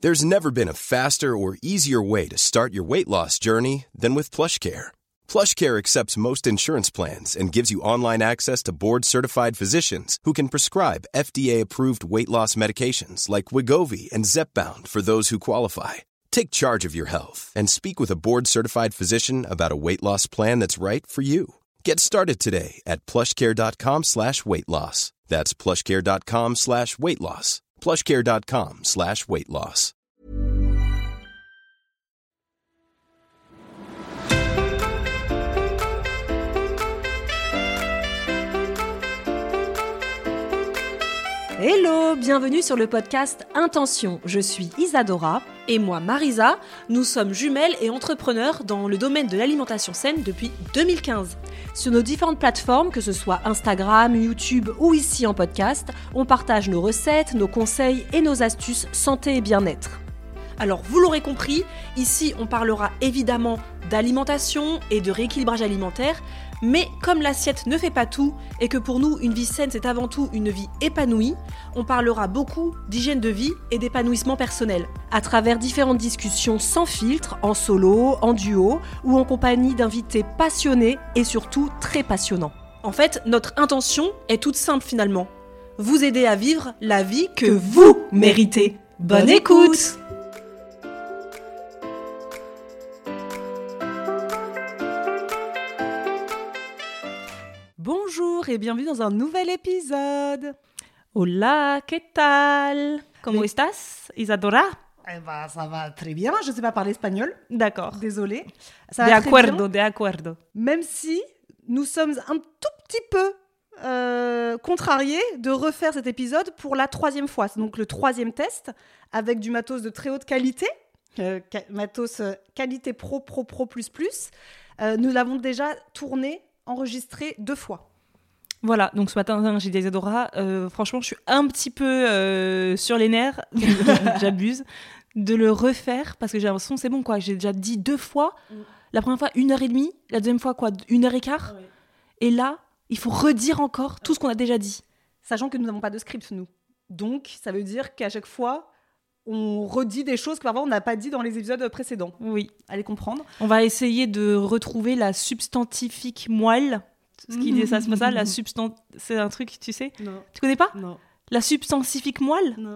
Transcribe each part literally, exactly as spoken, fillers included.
There's never been a faster or easier way to start your weight loss journey than with PlushCare. PlushCare accepts most insurance plans and gives you online access to board-certified physicians who can prescribe F D A-approved weight loss medications like Wegovy and Zepbound for those who qualify. Take charge of your health and speak with a board-certified physician about a weight loss plan that's right for you. Get started today at plushcare.com slash weight loss. That's plushcare.com slash weight loss. plushcare.com slash weight loss. Hello, bienvenue sur le podcast Intention. Je suis Isadora. Et moi, Marisa. Nous sommes jumelles et entrepreneurs dans le domaine de l'alimentation saine depuis deux mille quinze. Sur nos différentes plateformes, que ce soit Instagram, YouTube ou ici en podcast, on partage nos recettes, nos conseils et nos astuces santé et bien-être. Alors, vous l'aurez compris, ici on parlera évidemment d'alimentation et de rééquilibrage alimentaire, mais comme l'assiette ne fait pas tout et que pour nous, une vie saine, c'est avant tout une vie épanouie, on parlera beaucoup d'hygiène de vie et d'épanouissement personnel. À travers différentes discussions sans filtre, en solo, en duo ou en compagnie d'invités passionnés et surtout très passionnants. En fait, notre intention est toute simple finalement. Vous aider à vivre la vie que, que vous méritez. Bonne écoute! Bonjour et bienvenue dans un nouvel épisode. Hola, ¿qué tal? ¿Cómo Oui. estás, Isadora? Eh ben, ça va très bien, je ne sais pas parler espagnol. D'accord. Désolée. Ça De va très acuerdo, bien, de acuerdo. même si nous sommes un tout petit peu euh, contrariés de refaire cet épisode pour la troisième fois. C'est donc le troisième test avec du matos de très haute qualité, euh, ca- matos euh, qualité pro, pro, pro, plus, plus. Euh, nous l'avons déjà tourné, enregistré deux fois. Voilà, donc ce matin, j'ai dit à Isadora, euh, franchement, je suis un petit peu euh, sur les nerfs, j'abuse, de le refaire, parce que j'ai l'impression que c'est bon, quoi. J'ai déjà dit deux fois, mm. La première fois, une heure et demie, la deuxième fois, quoi, une heure et quart. Ah oui. Et là, il faut redire encore tout ce qu'on a déjà dit. Sachant que nous n'avons pas de script, nous. Donc, ça veut dire qu'à chaque fois, on redit des choses que parfois on n'a pas dit dans les épisodes précédents. Oui. Allez comprendre. On va essayer de retrouver la substantifique moelle. Ce qui dit ça, c'est pas ça, la substan... C'est un truc, tu sais? Non. Tu connais pas? Non. La substantifique moelle? Non.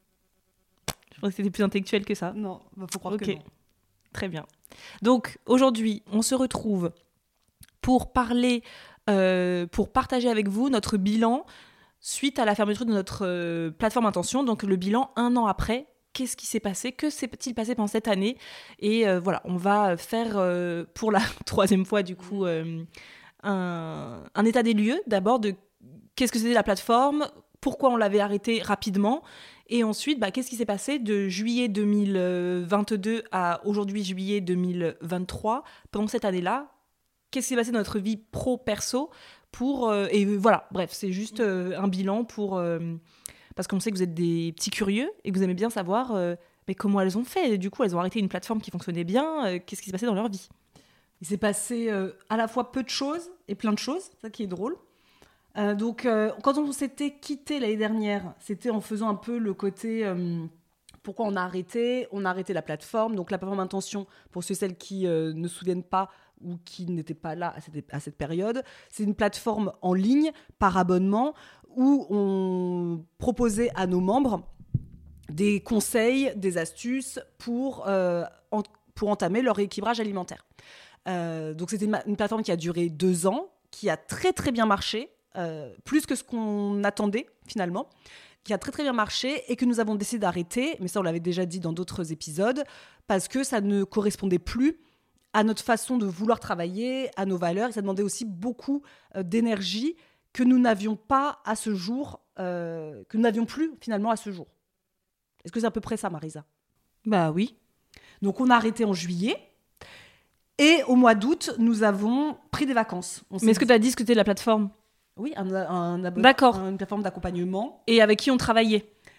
Je pense que c'était plus intellectuel que ça. Non, bah, faut croire Ok. que non. Très bien. Donc, aujourd'hui, on se retrouve pour parler, euh, pour partager avec vous notre bilan suite à la fermeture de notre euh, plateforme Intention. Donc, le bilan un an après. Qu'est-ce qui s'est passé? Que s'est-il passé pendant cette année? Et euh, voilà, on va faire euh, pour la troisième fois, du coup, euh, un, un état des lieux. D'abord, de qu'est-ce que c'était la plateforme, pourquoi on l'avait arrêtée rapidement. Et ensuite, bah, qu'est-ce qui s'est passé de juillet deux mille vingt-deux à aujourd'hui, juillet deux mille vingt-trois, pendant cette année-là? Qu'est-ce qui s'est passé dans notre vie pro-perso pour, euh, et voilà, bref, c'est juste euh, un bilan pour... Euh, parce qu'on sait que vous êtes des petits curieux et que vous aimez bien savoir euh, mais comment elles ont fait. Et du coup, elles ont arrêté une plateforme qui fonctionnait bien. Euh, qu'est-ce qui s'est passé dans leur vie? Il s'est passé euh, à la fois peu de choses et plein de choses, ça qui est drôle. Euh, donc, euh, quand on s'était quitté l'année dernière, c'était en faisant un peu le côté euh, pourquoi on a arrêté. On a arrêté la plateforme. Donc, la plateforme Intention, pour ceux et celles qui euh, ne se souviennent pas ou qui n'étaient pas là à cette, à cette période, c'est une plateforme en ligne par abonnement où on proposait à nos membres des conseils, des astuces pour, euh, en, pour entamer leur rééquilibrage alimentaire. Euh, donc, c'était une, une plateforme qui a duré deux ans, qui a très, très bien marché. Euh, plus que ce qu'on attendait finalement, qui a très très bien marché et que nous avons décidé d'arrêter, mais ça on l'avait déjà dit dans d'autres épisodes, parce que ça ne correspondait plus à notre façon de vouloir travailler, à nos valeurs, et ça demandait aussi beaucoup euh, d'énergie que nous n'avions pas à ce jour, euh, que nous n'avions plus finalement à ce jour. Est-ce que c'est à peu près ça, Marisa? Bah oui. Donc on a arrêté en juillet. Et au mois d'août, nous avons pris des vacances. On Mais est-ce que tu as dit ce que c'était la plateforme? Oui, un, un, un abonnement, D'accord. une plateforme d'accompagnement. Et avec qui on travaillait?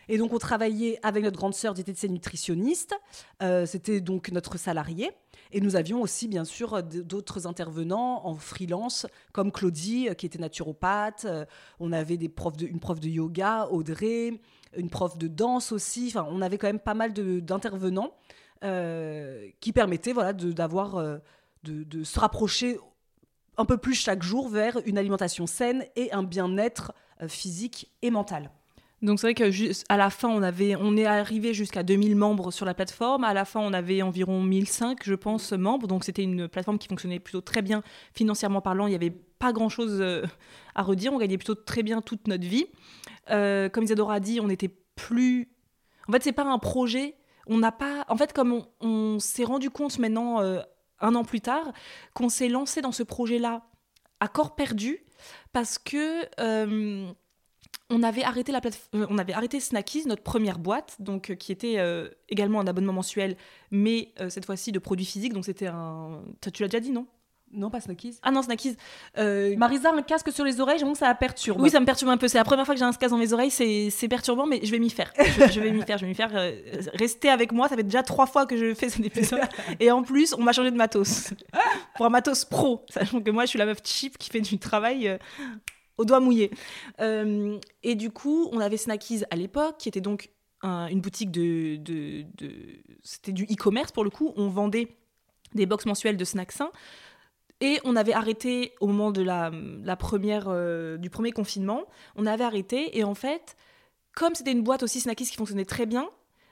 Et donc, on travaillait avec notre grande sœur diététicienne nutritionniste. Euh, c'était donc notre salarié. Et nous avions aussi, bien sûr, d'autres intervenants en freelance, comme Claudie, qui était naturopathe. On avait des profs de, une prof de yoga, Audrey, une prof de danse aussi. Enfin, on avait quand même pas mal de, d'intervenants euh, qui permettaient voilà, de, d'avoir, euh, de, de se rapprocher un peu plus chaque jour vers une alimentation saine et un bien-être euh, physique et mental. Donc c'est vrai qu'à la fin, on, avait, on est arrivé jusqu'à deux mille membres sur la plateforme. À la fin, on avait environ mille cinq, je pense, membres. Donc c'était une plateforme qui fonctionnait plutôt très bien financièrement parlant. Il n'y avait pas grand-chose à redire. On gagnait plutôt très bien toute notre vie. Euh, comme Isadora a dit, on n'était plus... En fait, c'est pas un projet. On n'a pas... En fait, comme on, on s'est rendu compte maintenant, euh, un an plus tard, qu'on s'est lancé dans ce projet-là à corps perdu parce que... Euh, On avait, arrêté la plate... on avait arrêté Snackies, notre première boîte, donc, euh, qui était euh, également un abonnement mensuel, mais euh, cette fois-ci de produits physiques. Donc c'était un... Tu l'as déjà dit, non ? Non, pas Snackies. Ah non, Snackies. Euh... Marisa, un casque sur les oreilles, j'avoue que ça la perturbe. Oui, ça me perturbe un peu. C'est la première fois que j'ai un casque dans mes oreilles. C'est, c'est perturbant, mais je vais m'y faire. Je, je vais m'y faire. Je vais m'y faire. Euh, restez avec moi. Ça fait déjà trois fois que je fais cet épisode. Et en plus, on m'a changé de matos. Pour un matos pro. Sachant que moi, je suis la meuf cheap qui fait du travail... Euh... au doigt mouillé. Euh, et du coup, on avait Snackies à l'époque, qui était donc un, une boutique de, de, de... C'était du e-commerce, pour le coup. On vendait des box mensuelles de snacks sains. Et on avait arrêté, au moment de la, la première, euh, du premier confinement, on avait arrêté. Et en fait, comme c'était une boîte aussi Snackies qui fonctionnait très bien,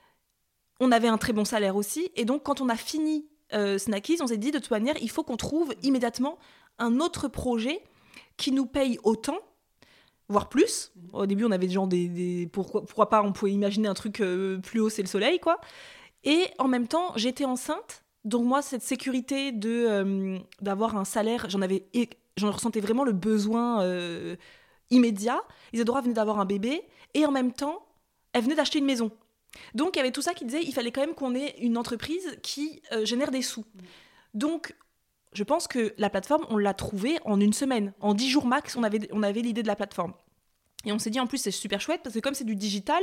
on avait un très bon salaire aussi. Et donc, quand on a fini euh, Snackies, on s'est dit, de toute manière, il faut qu'on trouve immédiatement un autre projet qui nous paye autant, voire plus. Au début, on avait genre des... des pourquoi, pourquoi pas, on pouvait imaginer un truc euh, plus haut, c'est le soleil, quoi. Et en même temps, j'étais enceinte, donc moi, cette sécurité de, euh, d'avoir un salaire, j'en avais, j'en ressentais vraiment le besoin euh, immédiat. Isadora venait d'avoir un bébé, et en même temps, elle venait d'acheter une maison. Donc, il y avait tout ça qui disait, il fallait quand même qu'on ait une entreprise qui euh, génère des sous. Donc, je pense que la plateforme, on l'a trouvée en une semaine. En dix jours max, on avait, on avait l'idée de la plateforme. Et on s'est dit, en plus, c'est super chouette, parce que comme c'est du digital,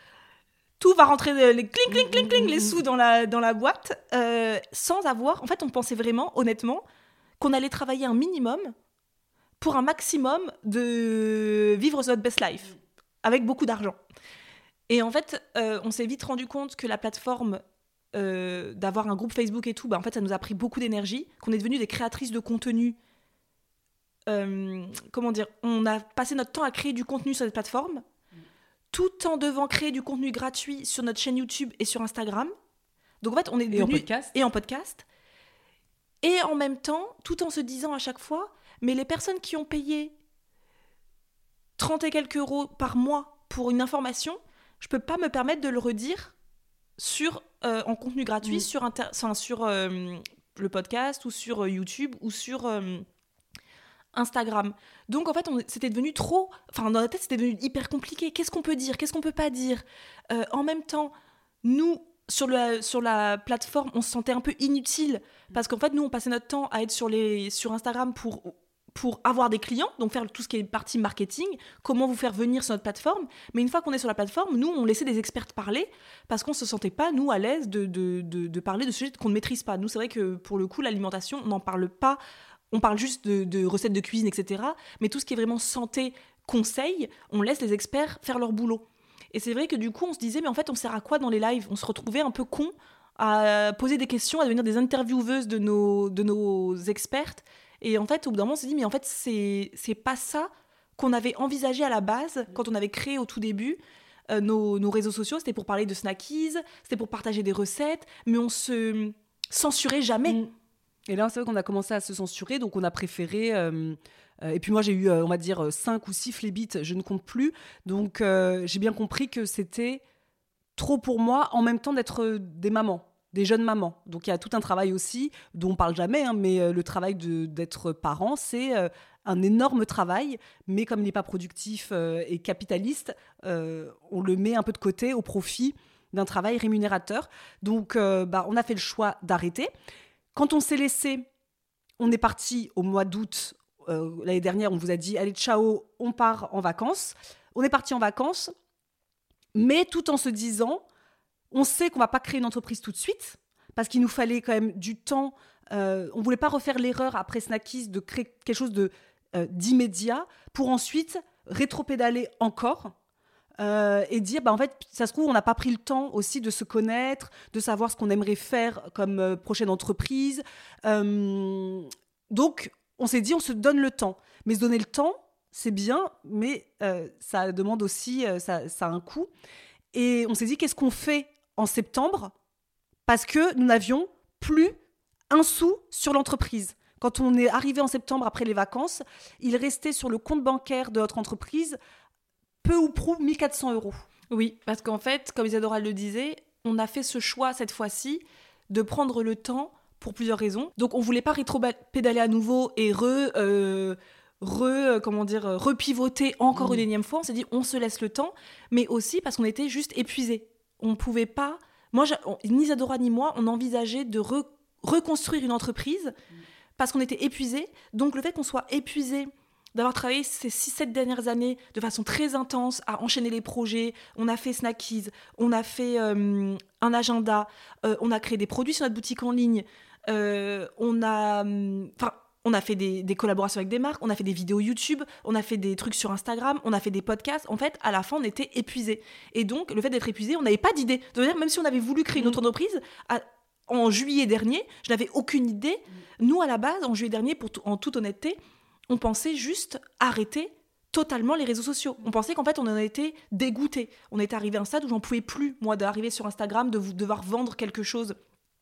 tout va rentrer, les cling, cling, cling, cling, les sous dans la, dans la boîte, euh, sans avoir... En fait, on pensait vraiment, honnêtement, qu'on allait travailler un minimum pour un maximum de vivre notre best life, avec beaucoup d'argent. Et en fait, euh, on s'est vite rendu compte que la plateforme... Euh, d'avoir un groupe Facebook et tout, bah en fait ça nous a pris beaucoup d'énergie, qu'on est devenues des créatrices de contenu. Euh, comment dire, on a passé notre temps à créer du contenu sur cette plateforme, mmh. tout en devant créer du contenu gratuit sur notre chaîne YouTube et sur Instagram. Donc en fait on est devenues... et en podcast et en podcast et en même temps, tout en se disant à chaque fois, mais les personnes qui ont payé trente et quelques euros par mois pour une information, je peux pas me permettre de le redire sur, euh, en contenu gratuit mmh. sur, inter- enfin, sur euh, le podcast ou sur euh, YouTube ou sur euh, Instagram. Donc en fait, on, c'était devenu trop... Enfin, dans la tête, c'était devenu hyper compliqué. Qu'est-ce qu'on peut dire ? Qu'est-ce qu'on peut pas dire ? euh, En même temps, nous, sur, le, sur la plateforme, on se sentait un peu inutile parce qu'en fait, nous, on passait notre temps à être sur, les, sur Instagram pour... pour avoir des clients, donc faire tout ce qui est partie marketing, comment vous faire venir sur notre plateforme. Mais une fois qu'on est sur la plateforme, nous, on laissait des experts parler parce qu'on ne se sentait pas, nous, à l'aise de, de, de, de parler de sujets qu'on ne maîtrise pas. Nous, c'est vrai que pour le coup, l'alimentation, on n'en parle pas. On parle juste de, de recettes de cuisine, et cetera. Mais tout ce qui est vraiment santé, conseil, on laisse les experts faire leur boulot. Et c'est vrai que du coup, on se disait, mais en fait, on sert à quoi dans les lives ? On se retrouvait un peu con à poser des questions, à devenir des intervieweuses de nos, de nos expertes. Et en fait, au bout d'un moment, on s'est dit, mais en fait, c'est, c'est pas ça qu'on avait envisagé à la base, quand on avait créé au tout début euh, nos, nos réseaux sociaux. C'était pour parler de Snackies, c'était pour partager des recettes, mais on se censurait jamais. Mmh. Et là, c'est vrai qu'on a commencé à se censurer, donc on a préféré... Euh, euh, et puis moi, j'ai eu, euh, on va dire, cinq ou six flébites, je ne compte plus. Donc, euh, j'ai bien compris que c'était trop pour moi, en même temps d'être des mamans. Des jeunes mamans. Donc, il y a tout un travail aussi, dont on ne parle jamais, hein, mais euh, le travail de, d'être parent, c'est euh, un énorme travail, mais comme il n'est pas productif euh, et capitaliste, euh, on le met un peu de côté au profit d'un travail rémunérateur. Donc, euh, bah, on a fait le choix d'arrêter. Quand on s'est laissé, on est parti au mois d'août. Euh, l'année dernière, on vous a dit, allez, ciao, on part en vacances. On est parti en vacances. mais tout en se disant, on sait qu'on ne va pas créer une entreprise tout de suite, parce qu'il nous fallait quand même du temps. Euh, on ne voulait pas refaire l'erreur après Snackies de créer quelque chose de, euh, d'immédiat pour ensuite rétropédaler encore euh, et dire, bah, en fait, ça se trouve, on n'a pas pris le temps aussi de se connaître, de savoir ce qu'on aimerait faire comme euh, prochaine entreprise. Euh, donc, on s'est dit, on se donne le temps. Mais se donner le temps, c'est bien, mais euh, ça demande aussi, euh, ça, ça a un coût. Et on s'est dit, qu'est-ce qu'on fait en septembre ? Parce que nous n'avions plus un sou sur l'entreprise. Quand on est arrivé en septembre après les vacances, il restait sur le compte bancaire de notre entreprise peu ou prou mille quatre cents euros. Oui, parce qu'en fait, comme Isadora le disait, on a fait ce choix cette fois-ci de prendre le temps pour plusieurs raisons. Donc on ne voulait pas rétro-pédaler à nouveau et re... Euh, re, comment dire, repivoter encore mmh. une énième fois. On s'est dit, on se laisse le temps, mais aussi parce qu'on était juste épuisés. On ne pouvait pas... Moi, on, ni Isadora ni moi, on envisageait de re, reconstruire une entreprise mmh. parce qu'on était épuisés. Donc le fait qu'on soit épuisés, d'avoir travaillé ces six sept dernières années de façon très intense à enchaîner les projets, on a fait Snackies, on a fait euh, un agenda, euh, on a créé des produits sur notre boutique en ligne, euh, on a... Enfin, on a fait des, des collaborations avec des marques, on a fait des vidéos YouTube, on a fait des trucs sur Instagram, on a fait des podcasts. En fait, à la fin, on était épuisés. Et donc, le fait d'être épuisé, on n'avait pas d'idée. C'est-à-dire, même si on avait voulu créer une autre entreprise, à, en juillet dernier, je n'avais aucune idée. Nous, à la base, en juillet dernier, pour tout, en toute honnêteté, on pensait juste arrêter totalement les réseaux sociaux. On pensait qu'en fait, on en était dégoûtés. On était arrivé à un stade où j'en pouvais plus, moi, d'arriver sur Instagram, de vous, devoir vendre quelque chose.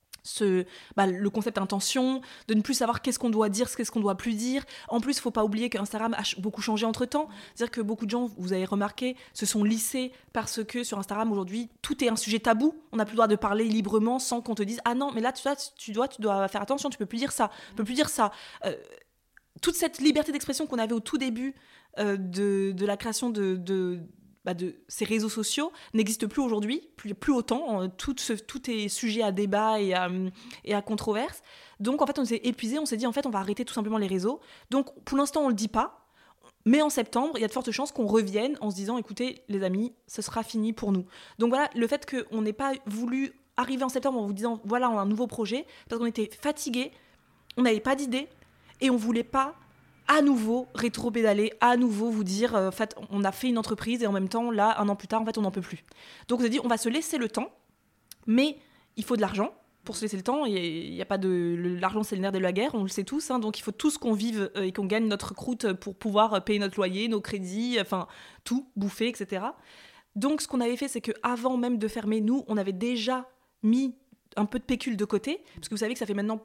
Ce, bah, le concept intention, de ne plus savoir qu'est-ce qu'on doit dire, qu'est-ce qu'on doit plus dire. En plus, il ne faut pas oublier qu'Instagram a beaucoup changé entre-temps. C'est-à-dire que beaucoup de gens, vous avez remarqué, se sont lissés parce que sur Instagram, aujourd'hui, tout est un sujet tabou. On n'a plus le droit de parler librement sans qu'on te dise « Ah non, mais là, tu dois, tu dois, tu dois faire attention, tu ne peux plus dire ça, tu ne peux plus dire ça. Euh, » Toute cette liberté d'expression qu'on avait au tout début euh, de, de la création de... de Bah de ces réseaux sociaux n'existe plus aujourd'hui, plus, plus autant. Tout, ce, tout est sujet à débat et à, et à controverse. Donc, en fait, on s'est épuisé. On s'est dit, en fait, on va arrêter tout simplement les réseaux. Donc, pour l'instant, on ne le dit pas. Mais en septembre, il y a de fortes chances qu'on revienne en se disant, écoutez, les amis, ce sera fini pour nous. Donc, voilà, le fait qu'on n'ait pas voulu arriver en septembre en vous disant, voilà, on a un nouveau projet, parce qu'on était fatigués, on n'avait pas d'idée et on ne voulait pas à nouveau rétro-pédaler, à nouveau vous dire, euh, en fait, on a fait une entreprise et en même temps, là, un an plus tard, en fait, on n'en peut plus. Donc, on s'est dit, on va se laisser le temps, mais il faut de l'argent pour se laisser le temps. Il y a pas de... L'argent, c'est le nerf de la guerre, on le sait tous, hein, donc il faut tous qu'on vive euh, et qu'on gagne notre croûte pour pouvoir payer notre loyer, nos crédits, enfin, tout, bouffer, et cetera. Donc, ce qu'on avait fait, c'est qu'avant même de fermer, nous, on avait déjà mis un peu de pécule de côté, parce que vous savez que ça fait maintenant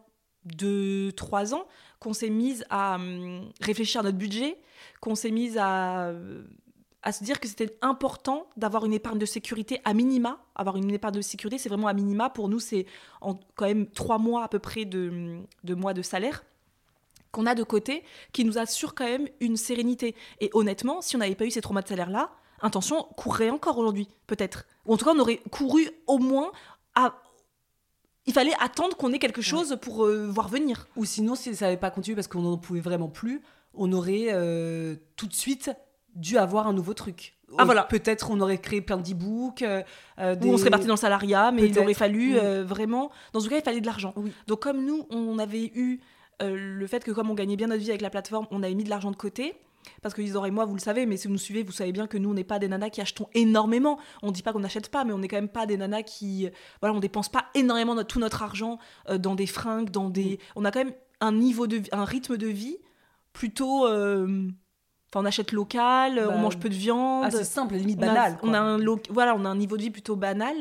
de trois ans qu'on s'est mise à hum, réfléchir à notre budget, qu'on s'est mise à, à se dire que c'était important d'avoir une épargne de sécurité à minima. Avoir une épargne de sécurité, c'est vraiment à minima. Pour nous, c'est en, quand même trois mois à peu près de, de mois de salaire qu'on a de côté, qui nous assure quand même une sérénité. Et honnêtement, si on n'avait pas eu ces trois mois de salaire-là, Intention courrait encore aujourd'hui, peut-être. Ou en tout cas, on aurait couru au moins à... Il fallait attendre qu'on ait quelque chose ouais. pour euh, voir venir. Ou sinon, si ça n'avait pas continué parce qu'on n'en pouvait vraiment plus, on aurait euh, tout de suite dû avoir un nouveau truc. Ah voilà. Peut-être on aurait créé plein d'e-books. Euh, des... Ou on serait parti dans le salariat, mais peut-être. Il aurait fallu oui. euh, vraiment... Dans ce cas, il fallait de l'argent. Oui. Donc comme nous, on avait eu euh, le fait que comme on gagnait bien notre vie avec la plateforme, on avait mis de l'argent de côté. Parce que Isadora et moi, vous le savez, mais si vous nous suivez, vous savez bien que nous, on n'est pas des nanas qui achetons énormément. On ne dit pas qu'on n'achète pas, mais on n'est quand même pas des nanas qui... Voilà, on ne dépense pas énormément notre, tout notre argent euh, dans des fringues, dans des... On a quand même un niveau de un rythme de vie plutôt... Euh... Enfin, on achète local, bah, on mange peu de viande. Ah, c'est simple, limite banal. On a, on a un lo... voilà, on a un niveau de vie plutôt banal.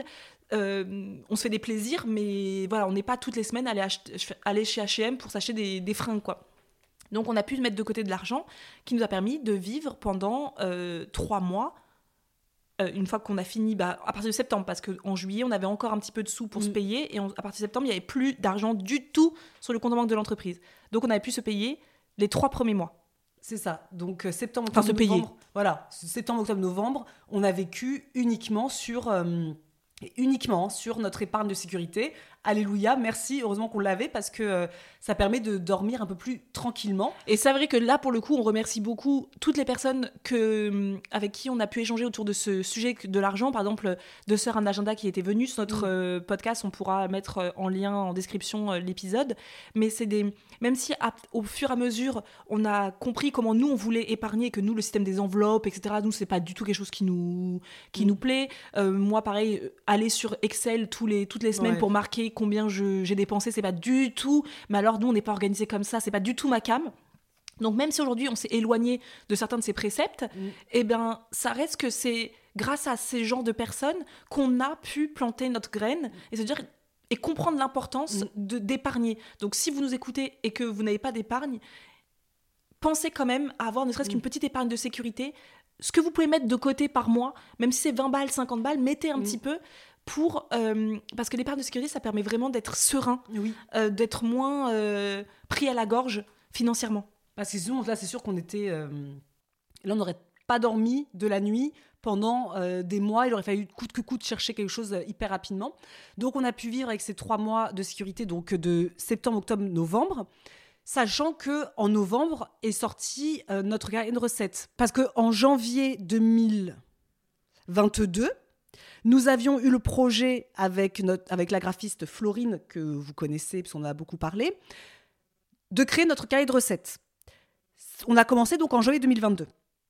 Euh, on se fait des plaisirs, mais voilà, on n'est pas toutes les semaines aller, acheter, aller chez H et M pour s'acheter des, des fringues, quoi. Donc, on a pu mettre de côté de l'argent qui nous a permis de vivre pendant euh, trois mois. Euh, une fois qu'on a fini, bah, à partir de septembre, parce qu'en juillet, on avait encore un petit peu de sous pour mmh. se payer. Et on, à partir de septembre, il n'y avait plus d'argent du tout sur le compte en banque de l'entreprise. Donc, on avait pu se payer les trois premiers mois. C'est ça. Donc, septembre, octobre, enfin, se novembre. Payer. Voilà. Septembre, octobre, novembre, on a vécu uniquement sur... Euh, et uniquement sur notre épargne de sécurité. Alléluia, merci, heureusement qu'on l'avait parce que euh, ça permet de dormir un peu plus tranquillement. Et c'est vrai que là, pour le coup, on remercie beaucoup toutes les personnes que, avec qui on a pu échanger autour de ce sujet de l'argent. Par exemple, Deux Sœurs, un agenda qui était venu sur notre mmh. euh, podcast. On pourra mettre en lien, en description, euh, l'épisode. Mais c'est des... Même si, à, au fur et à mesure, on a compris comment nous, on voulait épargner, que nous, le système des enveloppes, et cetera, nous, c'est pas du tout quelque chose qui nous, qui mmh. nous plaît. Euh, moi, pareil, aller sur Excel tous les, toutes les semaines ouais. pour marquer combien je, j'ai dépensé, c'est pas du tout, mais alors nous on n'est pas organisé comme ça, c'est pas du tout ma cam. Donc même si aujourd'hui on s'est éloigné de certains de ces préceptes, mmh. eh bien ça reste que c'est grâce à ces genres de personnes qu'on a pu planter notre graine et se dire et comprendre l'importance mmh. de, d'épargner. Donc si vous nous écoutez et que vous n'avez pas d'épargne, pensez quand même à avoir ne serait-ce mmh. qu'une petite épargne de sécurité. Ce que vous pouvez mettre de côté par mois, même si c'est vingt balles, cinquante balles, mettez un mmh. petit peu. Pour, euh, parce que l'épargne de sécurité, ça permet vraiment d'être serein, oui. euh, d'être moins euh, pris à la gorge financièrement. Parce que sinon, là, c'est sûr qu'on était... Euh... Là, on n'aurait pas dormi de la nuit pendant euh, des mois. Il aurait fallu coûte que coûte chercher quelque chose euh, hyper rapidement. Donc, on a pu vivre avec ces trois mois de sécurité, donc de septembre, octobre, novembre, sachant qu'en novembre est sorti euh, notre carnet de recettes. Parce qu'en janvier deux mille vingt-deux, nous avions eu le projet avec, notre, avec la graphiste Florine, que vous connaissez, puisqu'on en a beaucoup parlé, de créer notre cahier de recettes. On a commencé donc en janvier deux mille vingt-deux.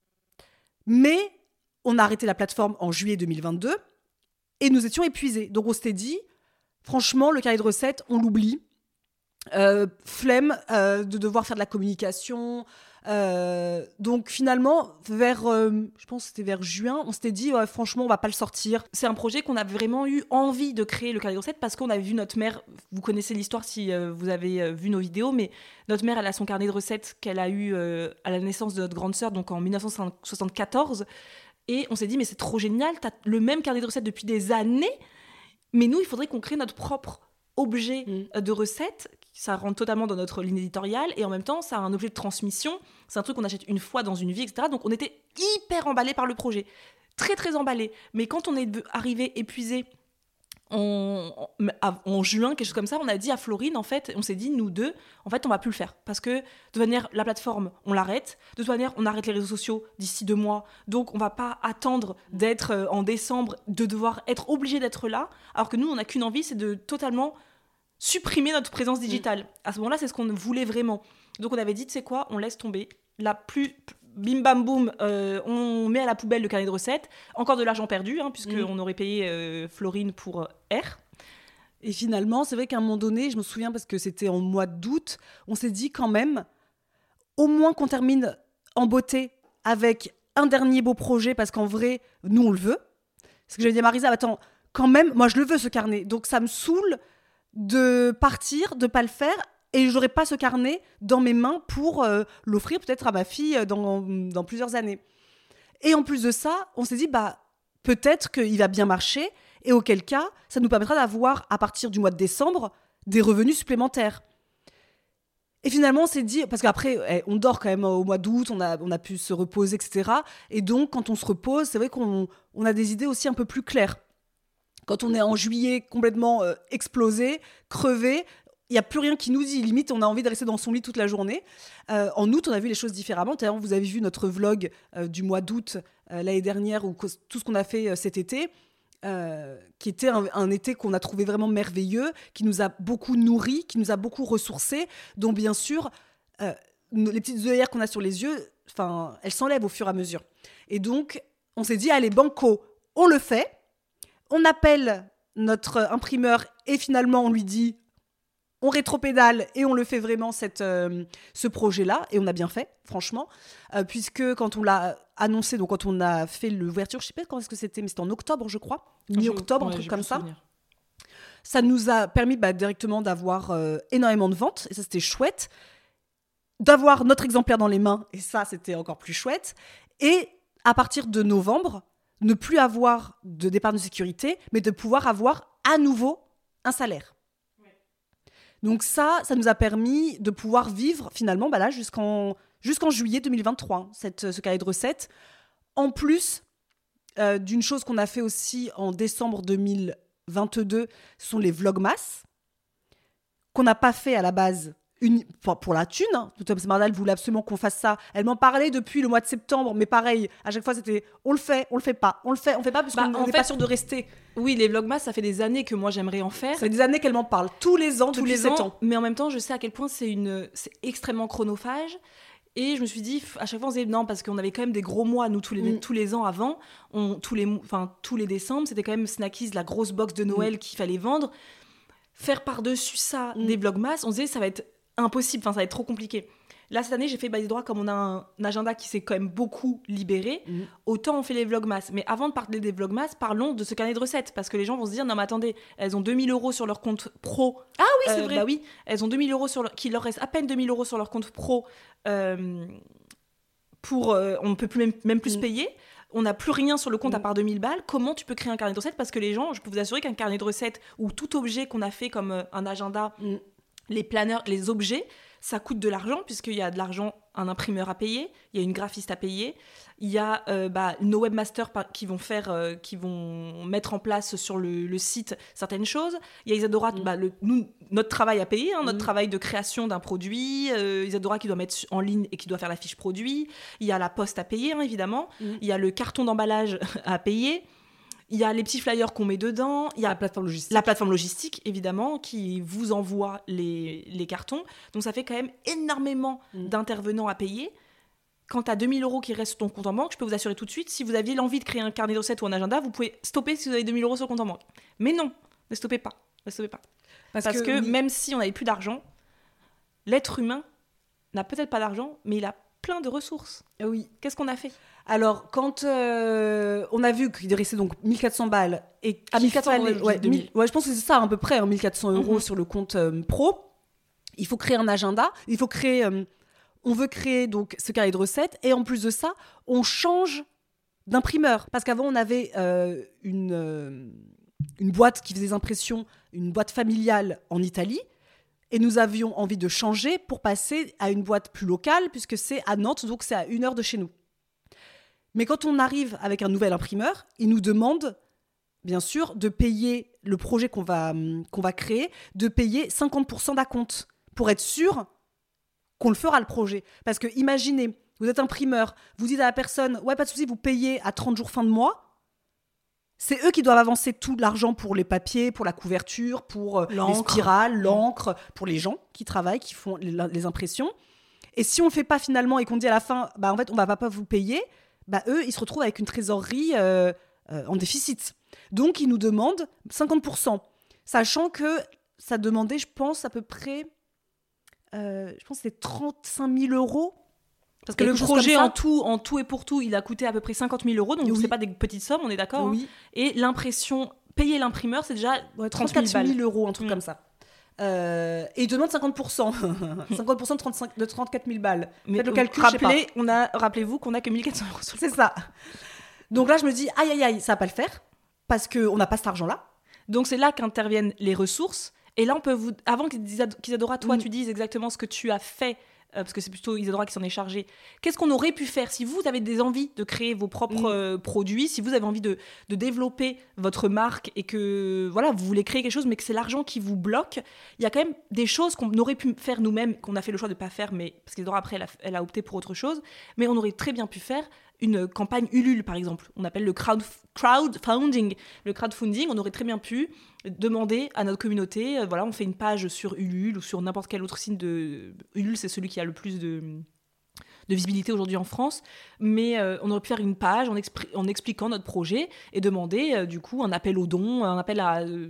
Mais on a arrêté la plateforme en juillet deux mille vingt-deux et nous étions épuisés. Donc on s'était dit, franchement, le cahier de recettes, on l'oublie. Euh, flemme euh, de devoir faire de la communication. Euh, donc finalement, vers, euh, je pense que c'était vers juin, on s'était dit, ouais, franchement, on va pas le sortir. C'est un projet qu'on a vraiment eu envie de créer, le carnet de recettes, parce qu'on avait vu notre mère, vous connaissez l'histoire si euh, vous avez euh, vu nos vidéos, mais notre mère, elle a son carnet de recettes qu'elle a eu euh, à la naissance de notre grande sœur, donc en dix-neuf cent soixante-quatorze. Et on s'est dit, mais c'est trop génial, t'as le même carnet de recettes depuis des années, mais nous, il faudrait qu'on crée notre propre objet mmh. de recettes. Ça rentre totalement dans notre ligne éditoriale et en même temps, ça a un objet de transmission. C'est un truc qu'on achète une fois dans une vie, et cetera. Donc, on était hyper emballés par le projet. Très, très emballés. Mais quand on est arrivé épuisé en, en, en juin, quelque chose comme ça, on a dit à Florine, en fait, on s'est dit, nous deux, en fait, on va plus le faire. Parce que, de toute manière, la plateforme, on l'arrête. De toute manière, on arrête les réseaux sociaux d'ici deux mois. Donc, on va pas attendre d'être en décembre, de devoir être obligé d'être là. Alors que nous, on n'a qu'une envie, c'est de totalement supprimer notre présence digitale. Mmh. À ce moment-là, c'est ce qu'on voulait vraiment. Donc, on avait dit, tu sais quoi, on laisse tomber. La plus... Bim bam boum, euh, on met à la poubelle le carnet de recettes. Encore de l'argent perdu, hein, puisqu'on mmh. aurait payé euh, Florine pour euh, R. Et finalement, c'est vrai qu'à un moment donné, je me souviens parce que c'était en mois d'août, on s'est dit quand même, au moins qu'on termine en beauté avec un dernier beau projet, parce qu'en vrai, nous, on le veut. Parce que j'avais dit à Marisa, attends, quand même, moi, je le veux, ce carnet. Donc, ça me saoule de partir, de pas le faire, et je n'aurai pas ce carnet dans mes mains pour euh, l'offrir peut-être à ma fille dans, dans plusieurs années. Et en plus de ça, on s'est dit, bah, peut-être qu'il va bien marcher, et auquel cas, ça nous permettra d'avoir, à partir du mois de décembre, des revenus supplémentaires. Et finalement, on s'est dit, parce qu'après, eh, on dort quand même au mois d'août, on a, on a pu se reposer, et cetera. Et donc, quand on se repose, c'est vrai qu'on on a des idées aussi un peu plus claires. Quand on est en juillet complètement euh, explosé, crevé, il n'y a plus rien qui nous dit. Limite, on a envie de rester dans son lit toute la journée. Euh, en août, on a vu les choses différemment. D'ailleurs, vous avez vu notre vlog euh, du mois d'août euh, l'année dernière, ou tout ce qu'on a fait euh, cet été, euh, qui était un, un été qu'on a trouvé vraiment merveilleux, qui nous a beaucoup nourris, qui nous a beaucoup ressourcés, dont bien sûr, euh, les petites œillères qu'on a sur les yeux, elles s'enlèvent au fur et à mesure. Et donc, on s'est dit, allez, banco, on le fait. On appelle notre imprimeur et finalement, on lui dit... On rétropédale et on le fait vraiment, cette, euh, ce projet-là. Et on a bien fait, franchement. Euh, puisque quand on l'a annoncé, donc quand on a fait l'ouverture, je ne sais pas quand est-ce que c'était, mais c'était en octobre, je crois. Mi-octobre, ouais, un truc comme ça. Souvenir. Ça nous a permis bah, directement d'avoir euh, énormément de ventes. Et ça, c'était chouette. D'avoir notre exemplaire dans les mains. Et ça, c'était encore plus chouette. Et à partir de novembre, ne plus avoir de d'épargne de sécurité, mais de pouvoir avoir à nouveau un salaire. Donc ça, ça nous a permis de pouvoir vivre finalement bah là, jusqu'en, jusqu'en juillet deux mille vingt-trois, cette, ce cahier de recettes. En plus euh, d'une chose qu'on a fait aussi en décembre deux mille vingt-deux sont les Vlogmas, qu'on n'a pas fait à la base une, pour, pour la thune. Hein. Thomas Mardal voulait absolument qu'on fasse ça. Elle m'en parlait depuis le mois de septembre, mais pareil, à chaque fois c'était on le fait, on le fait pas, on le fait, on fait pas, parce Bah, qu'on en n'est fait, pas sûr de rester. Oui, les Vlogmas, ça fait des années que moi j'aimerais en faire. Ça fait des années qu'elle m'en parle, tous les ans, tous depuis les sept ans, ans. mais en même temps, je sais à quel point c'est une, c'est extrêmement chronophage. Et je me suis dit, à chaque fois, on se disait non, parce qu'on avait quand même des gros mois, nous, tous les, Mm. tous les ans avant, on, tous, les, enfin, tous les décembre, c'était quand même Snackies, la grosse box de Noël Mm. qu'il fallait vendre. Faire par-dessus ça Mm. des Vlogmas, on se disait, ça va être impossible, enfin, ça va être trop compliqué. Là, cette année, j'ai fait Bas-des-Droits, comme on a un, un agenda qui s'est quand même beaucoup libéré, Mm. autant on fait les Vlogmas. Mais avant de parler des Vlogmas, parlons de ce carnet de recettes, parce que les gens vont se dire, non mais attendez, elles ont deux mille euros sur leur compte pro. Ah oui, c'est Euh, vrai. Bah oui, elles ont deux mille euros sur leur... qu'il leur reste à peine deux mille euros sur leur compte pro. Euh, pour, euh, on ne peut plus même, même plus Mm. se payer. On n'a plus rien sur le compte Mm. à part deux mille balles. Comment tu peux créer un carnet de recettes? Parce que les gens, je peux vous assurer qu'un carnet de recettes ou tout objet qu'on a fait comme euh, un agenda, Mm. les planeurs, les objets, ça coûte de l'argent, puisqu'il y a de l'argent, un imprimeur à payer, il y a une graphiste à payer, il y a euh, bah, nos webmasters par- qui vont faire, euh, qui vont mettre en place sur le, le site certaines choses. Il y a Isadora, Mm. bah, le, nous, notre travail à payer, hein, notre Mm. travail de création d'un produit. Euh, Isadora qui doit mettre en ligne et qui doit faire la fiche produit. Il y a la poste à payer, hein, évidemment. Mm. Il y a le carton d'emballage à payer. Il y a les petits flyers qu'on met dedans. Il y a La plateforme logistique. la plateforme logistique, évidemment, qui vous envoie les, les cartons. Donc ça fait quand même énormément Mm. d'intervenants à payer. Quand tu as deux mille euros qui restent sur ton compte en banque, je peux vous assurer tout de suite, si vous aviez l'envie de créer un carnet de recettes ou un agenda, vous pouvez stopper si vous avez deux mille euros sur le compte en banque. Mais non, ne stoppez pas. Ne stoppez pas. Parce, Parce, que, oui. même si on n'avait plus d'argent, l'être humain n'a peut-être pas d'argent, mais il a plein de ressources. Oui. Qu'est-ce qu'on a fait? Alors, quand euh, on a vu qu'il restait donc mille quatre cents balles et Ah, qu'il mille quatre cents, fallait- ouais, ouais, deux mille. mille ouais, je pense que c'est ça à peu près, hein, mille quatre cents euros Mhm. sur le compte euh, pro. Il faut créer un agenda, il faut créer, euh, on veut créer donc ce carnet de recettes et en plus de ça, on change d'imprimeur parce qu'avant on avait euh, une euh, une boîte qui faisait des impressions, une boîte familiale en Italie. Et nous avions envie de changer pour passer à une boîte plus locale, puisque c'est à Nantes, donc c'est à une heure de chez nous. Mais quand on arrive avec un nouvel imprimeur, il nous demande, bien sûr, de payer le projet qu'on va, hum, qu'on va créer, de payer cinquante pour cent d'acompte, pour être sûr qu'on le fera, le projet. Parce que imaginez, vous êtes imprimeur, vous dites à la personne, ouais, pas de souci, vous payez à trente jours fin de mois. C'est eux qui doivent avancer tout l'argent pour les papiers, pour la couverture, pour euh, les L'encre. spirales, l'encre, pour les gens qui travaillent, qui font les, les impressions. Et si on le fait pas finalement et qu'on dit à la fin, bah en fait on va pas vous payer, bah eux ils se retrouvent avec une trésorerie euh, euh, en déficit. Donc ils nous demandent cinquante pour cent, sachant que ça demandait, je pense à peu près, euh, je pense que c'était trente-cinq mille euros. Parce que le Quelque chose comme projet ça. en tout, en tout et pour tout, il a coûté à peu près cinquante mille euros, donc Oui. c'est pas des petites sommes, on est d'accord. hein. Oui. Et l'impression, payer l'imprimeur, c'est déjà Ouais, trente trente-quatre mille balles. mille euros, un truc Mm. comme ça. Euh, et ils demandent cinquante pour cent. cinquante pour cent de, trente-cinq de trente-quatre mille balles. Mais Faites le calcul, je sais pas. rappelez, on a, rappelez-vous qu'on a que mille quatre cents euros sur le C'est ça. Donc là, je me dis, aïe, aïe, aïe, ça va pas le faire. Parce qu'on n'a pas cet argent-là. Donc c'est là qu'interviennent les ressources. Et là, on peut vous. Avant qu'Isad- qu'Isadora, toi, Mm. tu dises exactement ce que tu as fait, euh, parce que c'est plutôt Isadora qui s'en est chargée. Qu'est-ce qu'on aurait pu faire si vous avez des envies de créer vos propres Mm. euh, produits, si vous avez envie de, de développer votre marque et que voilà, vous voulez créer quelque chose, mais que c'est l'argent qui vous bloque, il y a quand même des choses qu'on aurait pu faire nous-mêmes, qu'on a fait le choix de ne pas faire, mais parce qu'Isadora, après, elle a, elle a opté pour autre chose. Mais on aurait très bien pu faire une campagne Ulule, par exemple. On appelle le crowd, crowdfunding. Le crowdfunding, on aurait très bien pu demander à notre communauté, euh, voilà, on fait une page sur Ulule ou sur n'importe quel autre site de... Ulule, c'est celui qui a le plus de, de visibilité aujourd'hui en France, mais euh, on aurait pu faire une page en, expri- en expliquant notre projet et demander, euh, du coup, un appel aux dons, un appel à... euh,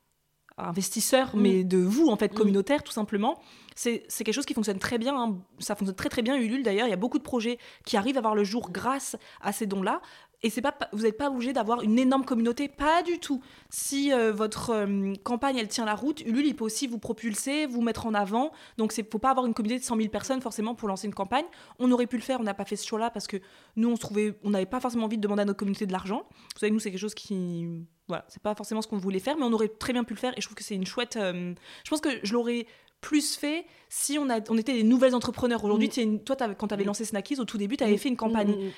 à investisseurs, Mm. mais de vous, en fait, Mm. communautaire, tout simplement. C'est, c'est quelque chose qui fonctionne très bien. hein. Ça fonctionne très, très bien, Ulule, d'ailleurs. Il y a beaucoup de projets qui arrivent à voir le jour grâce à ces dons-là. Et c'est pas, vous n'êtes pas obligé d'avoir une énorme communauté, pas du tout. Si euh, votre euh, campagne, elle tient la route, Ulule, il peut aussi vous propulser, vous mettre en avant. Donc, il ne faut pas avoir une communauté de cent mille personnes, forcément, pour lancer une campagne. On aurait pu le faire, on n'a pas fait ce choix-là, parce que nous, on se trouvait, on n'avait pas forcément envie de demander à notre communauté de l'argent. Vous savez, nous, c'est quelque chose qui... Voilà, c'est pas forcément ce qu'on voulait faire, mais on aurait très bien pu le faire, et je trouve que c'est une chouette... euh, Je pense que je l'aurais plus fait si on, a, on était des nouvelles entrepreneurs. Aujourd'hui, Mm. tu sais, une- toi, t'avais- quand tu avais Mm. lancé Snackies, au tout début, tu avais fait une campagne. Mm, mm, mm.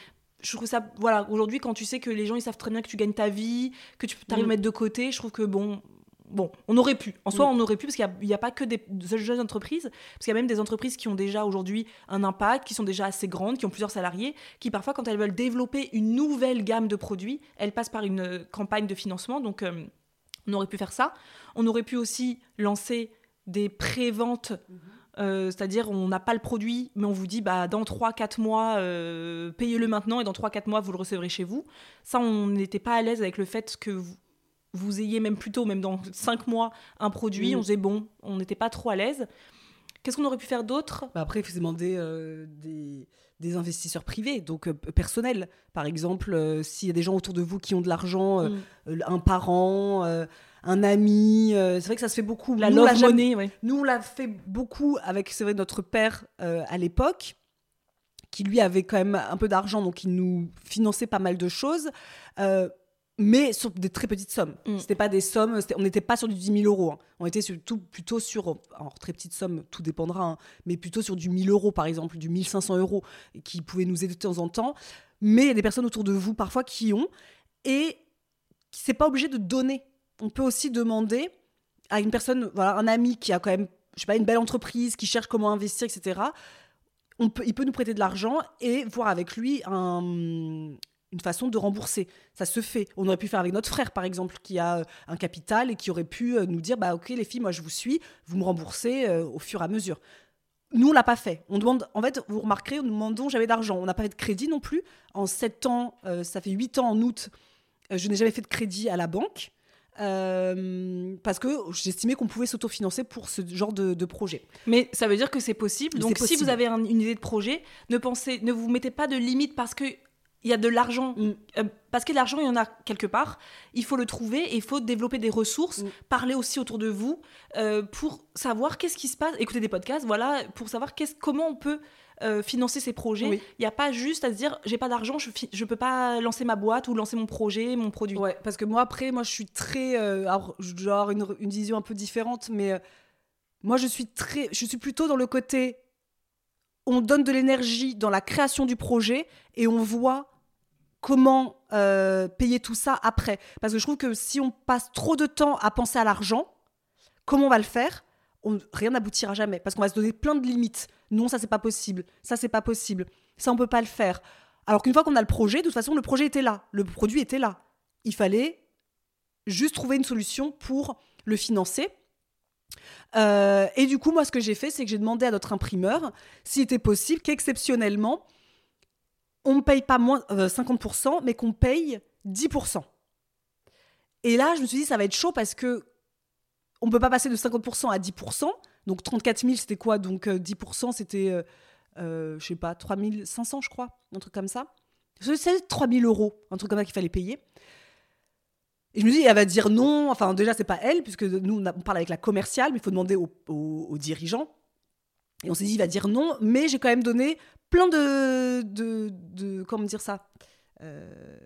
je trouve ça, voilà, aujourd'hui, quand tu sais que les gens, ils savent très bien que tu gagnes ta vie, que tu arrives mmh. à mettre de côté, je trouve que bon, bon, on aurait pu. En soi, mmh. on aurait pu, parce qu'il n'y a, a pas que des de jeunes entreprises, parce qu'il y a même des entreprises qui ont déjà aujourd'hui un impact, qui sont déjà assez grandes, qui ont plusieurs salariés, qui parfois, quand elles veulent développer une nouvelle gamme de produits, elles passent par une euh, campagne de financement. Donc, euh, on aurait pu faire ça. On aurait pu aussi lancer des pré-ventes. Mmh. Euh, c'est-à-dire on n'a pas le produit mais on vous dit bah, dans trois à quatre mois euh, payez-le maintenant et dans trois à quatre mois vous le recevrez chez vous. Ça, on n'était pas à l'aise avec le fait que vous, vous ayez même plutôt même dans cinq mois un produit. mmh. On disait bon, on n'était pas trop à l'aise. Qu'est-ce qu'on aurait pu faire d'autre? Bah après il faut demander euh, des, des investisseurs privés, donc euh, personnels par exemple. Euh, s'il y a des gens autour de vous qui ont de l'argent, euh, mmh. un parent, euh, un ami, euh, c'est vrai que ça se fait beaucoup. La nous, love on l'a money, jamais... ouais. Nous, on l'a fait beaucoup avec, c'est vrai, notre père euh, à l'époque, qui lui avait quand même un peu d'argent, donc il nous finançait pas mal de choses, euh, mais sur des très petites sommes. Mm. C'était pas des sommes, on n'était pas sur du dix mille euros. Hein. On était surtout, plutôt sur, alors très petites sommes, tout dépendra, hein, mais plutôt sur du mille euros par exemple, du mille cinq cents euros, qui pouvaient nous aider de temps en temps. Mais il y a des personnes autour de vous parfois qui ont, et c'est pas obligé de donner. On peut aussi demander à une personne, voilà, un ami qui a quand même, je sais pas, une belle entreprise, qui cherche comment investir, et cetera. On peut, il peut nous prêter de l'argent et voir avec lui un, une façon de rembourser. Ça se fait. On aurait pu faire avec notre frère, par exemple, qui a un capital et qui aurait pu nous dire, bah ok les filles, moi je vous suis, vous me remboursez euh, au fur et à mesure. Nous, on l'a pas fait. On demande, en fait, vous remarquerez, nous demandons jamais d'argent. On n'a pas fait de crédit non plus. En sept ans, euh, ça fait huit ans en août, euh, je n'ai jamais fait de crédit à la banque. Euh, parce que j'estimais qu'on pouvait s'autofinancer pour ce genre de, de projet. Mais ça veut dire que c'est possible. Donc, c'est possible. Si vous avez un, une idée de projet, ne pensez, ne vous mettez pas de limite parce que il y a de l'argent. Mm. Euh, parce que de l'argent, il y en a quelque part. Il faut le trouver et il faut développer des ressources. Mm. Parler aussi autour de vous euh, pour savoir qu'est-ce qui se passe. Écouter des podcasts, voilà, pour savoir qu'est-ce, comment on peut Euh, financer ses projets. Il oui. n'y a pas juste à se dire j'ai pas d'argent, je fi- je peux pas lancer ma boîte ou lancer mon projet, mon produit. Ouais, parce que moi après, moi je suis très, euh, alors je dois avoir une, une vision un peu différente, mais euh, moi je suis très, je suis plutôt dans le côté on donne de l'énergie dans la création du projet et on voit comment euh, payer tout ça après. Parce que je trouve que si on passe trop de temps à penser à l'argent, comment on va le faire? On, rien n'aboutira jamais parce qu'on va se donner plein de limites. Non, ça c'est pas possible, ça c'est pas possible, ça on peut pas le faire. Alors qu'une fois qu'on a le projet, de toute façon le projet était là, le produit était là. Il fallait juste trouver une solution pour le financer. Euh, et du coup, moi ce que j'ai fait, c'est que j'ai demandé à notre imprimeur s'il était possible qu'exceptionnellement on ne paye pas moins euh, cinquante pour cent, mais qu'on paye dix pour cent. Et là, je me suis dit ça va être chaud parce que on ne peut pas passer de cinquante pour cent à dix pour cent. Donc trente-quatre mille, c'était quoi? Donc euh, dix pour cent, c'était, euh, euh, je sais pas, trois mille cinq cents, je crois. Un truc comme ça. C'est trois mille euros, un truc comme ça qu'il fallait payer. Et je me dis, elle va dire non. Enfin, déjà, c'est pas elle, puisque nous, on parle avec la commerciale, mais il faut demander aux, aux, aux dirigeants. Et on s'est dit, il va dire non. Mais j'ai quand même donné plein de... de, de comment dire ça euh...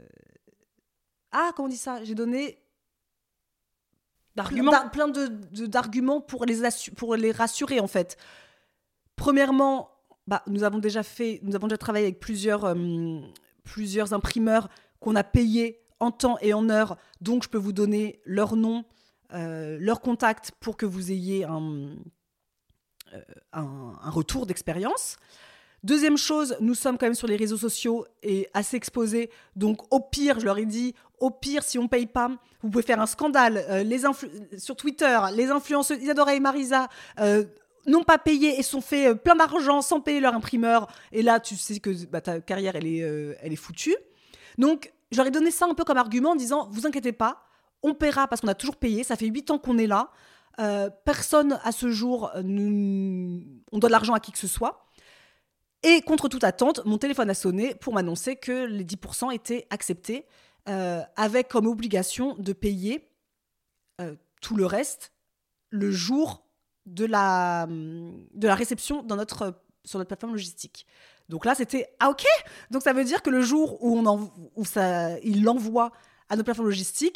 Ah, comment on dit ça? J'ai donné... D'arguments. Plein, plein de, de, d'arguments pour les, assu- pour les rassurer, en fait. Premièrement, bah, nous avons déjà fait, nous avons déjà travaillé avec plusieurs, euh, plusieurs imprimeurs qu'on a payés en temps et en heure. Donc, je peux vous donner leur nom, euh, leur contact pour que vous ayez un, euh, un, un retour d'expérience. Deuxième chose, nous sommes quand même sur les réseaux sociaux et assez exposés. Donc, au pire, je leur ai dit, au pire, si on ne paye pas, vous pouvez faire un scandale. Euh, les influ- sur Twitter, les influenceuses Isadora et Marisa euh, n'ont pas payé et sont fait euh, plein d'argent sans payer leur imprimeur. Et là, tu sais que bah, ta carrière, elle est, euh, elle est foutue. Donc, je leur ai donné ça un peu comme argument en disant, vous inquiétez pas, on paiera parce qu'on a toujours payé. Ça fait huit ans qu'on est là. Euh, personne à ce jour, nous... on donne l'argent à qui que ce soit. Et contre toute attente, mon téléphone a sonné pour m'annoncer que les dix pour cent étaient acceptés, euh, avec comme obligation de payer euh, tout le reste le jour de la, de la réception dans notre, sur notre plateforme logistique. Donc là, c'était « Ah ok !» Donc ça veut dire que le jour où, on en, où ça, il l'envoie à notre plateforme logistique,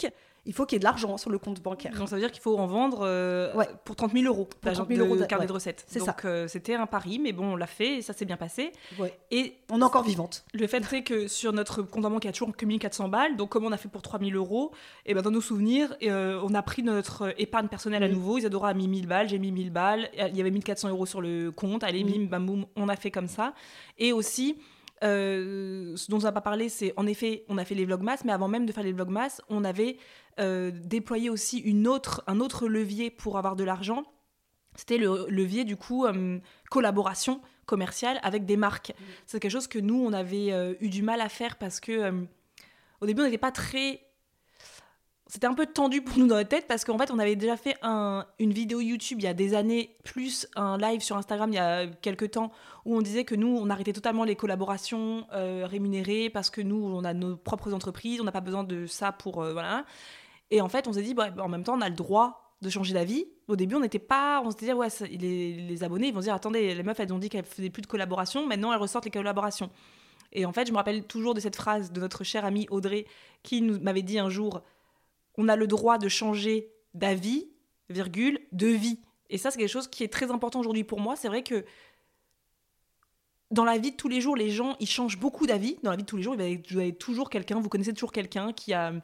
il faut qu'il y ait de l'argent sur le compte bancaire. Donc ça veut dire qu'il faut en vendre euh, ouais. pour trente mille euros, pour trente mille euros de carnet ouais. de recettes. C'est Donc ça. Euh, c'était un pari, mais bon, on l'a fait et ça s'est bien passé. Ouais. Et on est encore vivante. Le fait c'est que sur notre compte en banque, il y a toujours que mille quatre cents balles. Donc comme on a fait pour trois mille euros, et ben dans nos souvenirs, euh, on a pris notre épargne personnelle à mmh. nouveau. Isadora a mis mille balles, j'ai mis mille balles. Il y avait mille quatre cents euros sur le compte. Allez, mmh. bim, bam, boum, on a fait comme ça. Et aussi... Euh, ce dont on n'a pas parlé, c'est en effet, on a fait les vlogmas, mais avant même de faire les vlogmas, on avait euh, déployé aussi une autre, un autre levier pour avoir de l'argent. C'était le levier, du coup, euh, collaboration commerciale avec des marques. Mmh. C'est quelque chose que nous, on avait euh, eu du mal à faire parce que, euh, au début, on n'était pas très... C'était un peu tendu pour nous dans la tête parce qu'en fait, on avait déjà fait un, une vidéo YouTube il y a des années, plus un live sur Instagram il y a quelques temps, où on disait que nous, on arrêtait totalement les collaborations euh, rémunérées parce que nous, on a nos propres entreprises, on n'a pas besoin de ça pour... Euh, voilà. Et en fait, on s'est dit, bah, en même temps, on a le droit de changer d'avis. Au début, on n'était pas... On s'était dit, ouais, ça, les, les abonnés, ils vont se dire, attendez, les meufs, elles ont dit qu'elles faisaient plus de collaborations, maintenant, elles ressortent les collaborations. Et en fait, je me rappelle toujours de cette phrase de notre chère amie Audrey qui nous, m'avait dit un jour... On a le droit de changer d'avis, virgule, de vie. Et ça, c'est quelque chose qui est très important aujourd'hui pour moi. C'est vrai que dans la vie de tous les jours, les gens, ils changent beaucoup d'avis. Dans la vie de tous les jours, vous avez toujours quelqu'un, vous connaissez toujours quelqu'un qui a...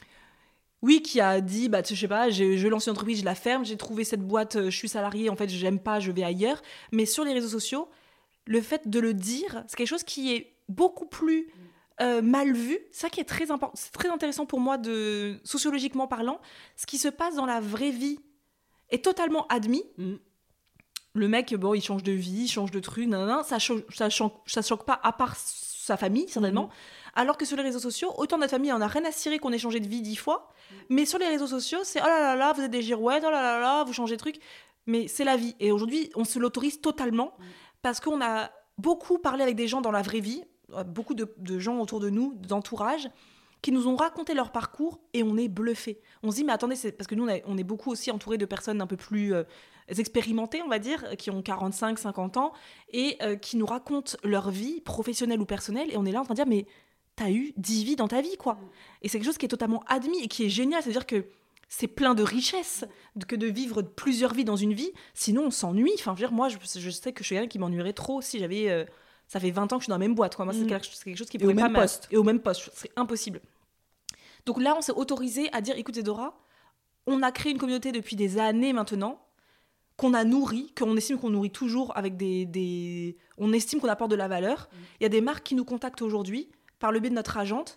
Oui, qui a dit, bah, je sais pas, je, je lance une entreprise, je la ferme, j'ai trouvé cette boîte, je suis salarié, en fait, j'aime pas, je vais ailleurs. Mais sur les réseaux sociaux, le fait de le dire, c'est quelque chose qui est beaucoup plus... Euh, mal vu, ça qui est très important, c'est très intéressant pour moi de sociologiquement parlant, ce qui se passe dans la vraie vie est totalement admis. Mm. Le mec, bon, il change de vie, il change de truc, nanana, ça choque, ça choque, ça choque pas à part sa famille certainement. Mm. Alors que sur les réseaux sociaux, autant notre famille en a rien à cirer qu'on ait changé de vie dix fois, mm. mais sur les réseaux sociaux, c'est oh là là là, vous êtes des girouettes, oh là là là, vous changez de truc, mais c'est la vie. Et aujourd'hui, on se l'autorise totalement mm. parce qu'on a beaucoup parlé avec des gens dans la vraie vie. Beaucoup de, de gens autour de nous, d'entourage, qui nous ont raconté leur parcours et on est bluffés. On se dit, mais attendez, c'est parce que nous, on, a, on est beaucoup aussi entourés de personnes un peu plus euh, expérimentées, on va dire, qui ont quarante-cinq, cinquante ans et euh, qui nous racontent leur vie, professionnelle ou personnelle, et on est là en train de dire, mais t'as eu dix vies dans ta vie, quoi. Et c'est quelque chose qui est totalement admis et qui est génial, c'est-à-dire que c'est plein de richesses que de vivre plusieurs vies dans une vie, sinon on s'ennuie. Enfin, je veux dire, moi, je, je sais que je suis quelqu'un qui m'ennuierait trop si j'avais... Euh, ça fait vingt ans que je suis dans la même boîte, quoi. Moi, c'est, mmh. quelque, c'est quelque chose qui pourrait pas... Et au même poste. Et au même poste, c'est impossible. Donc là, on s'est autorisé à dire, écoute, Dora, on a créé une communauté depuis des années maintenant, qu'on a nourrie, qu'on estime qu'on nourrit toujours avec des... des... On estime qu'on apporte de la valeur. Il mmh. y a des marques qui nous contactent aujourd'hui, par le biais de notre agente.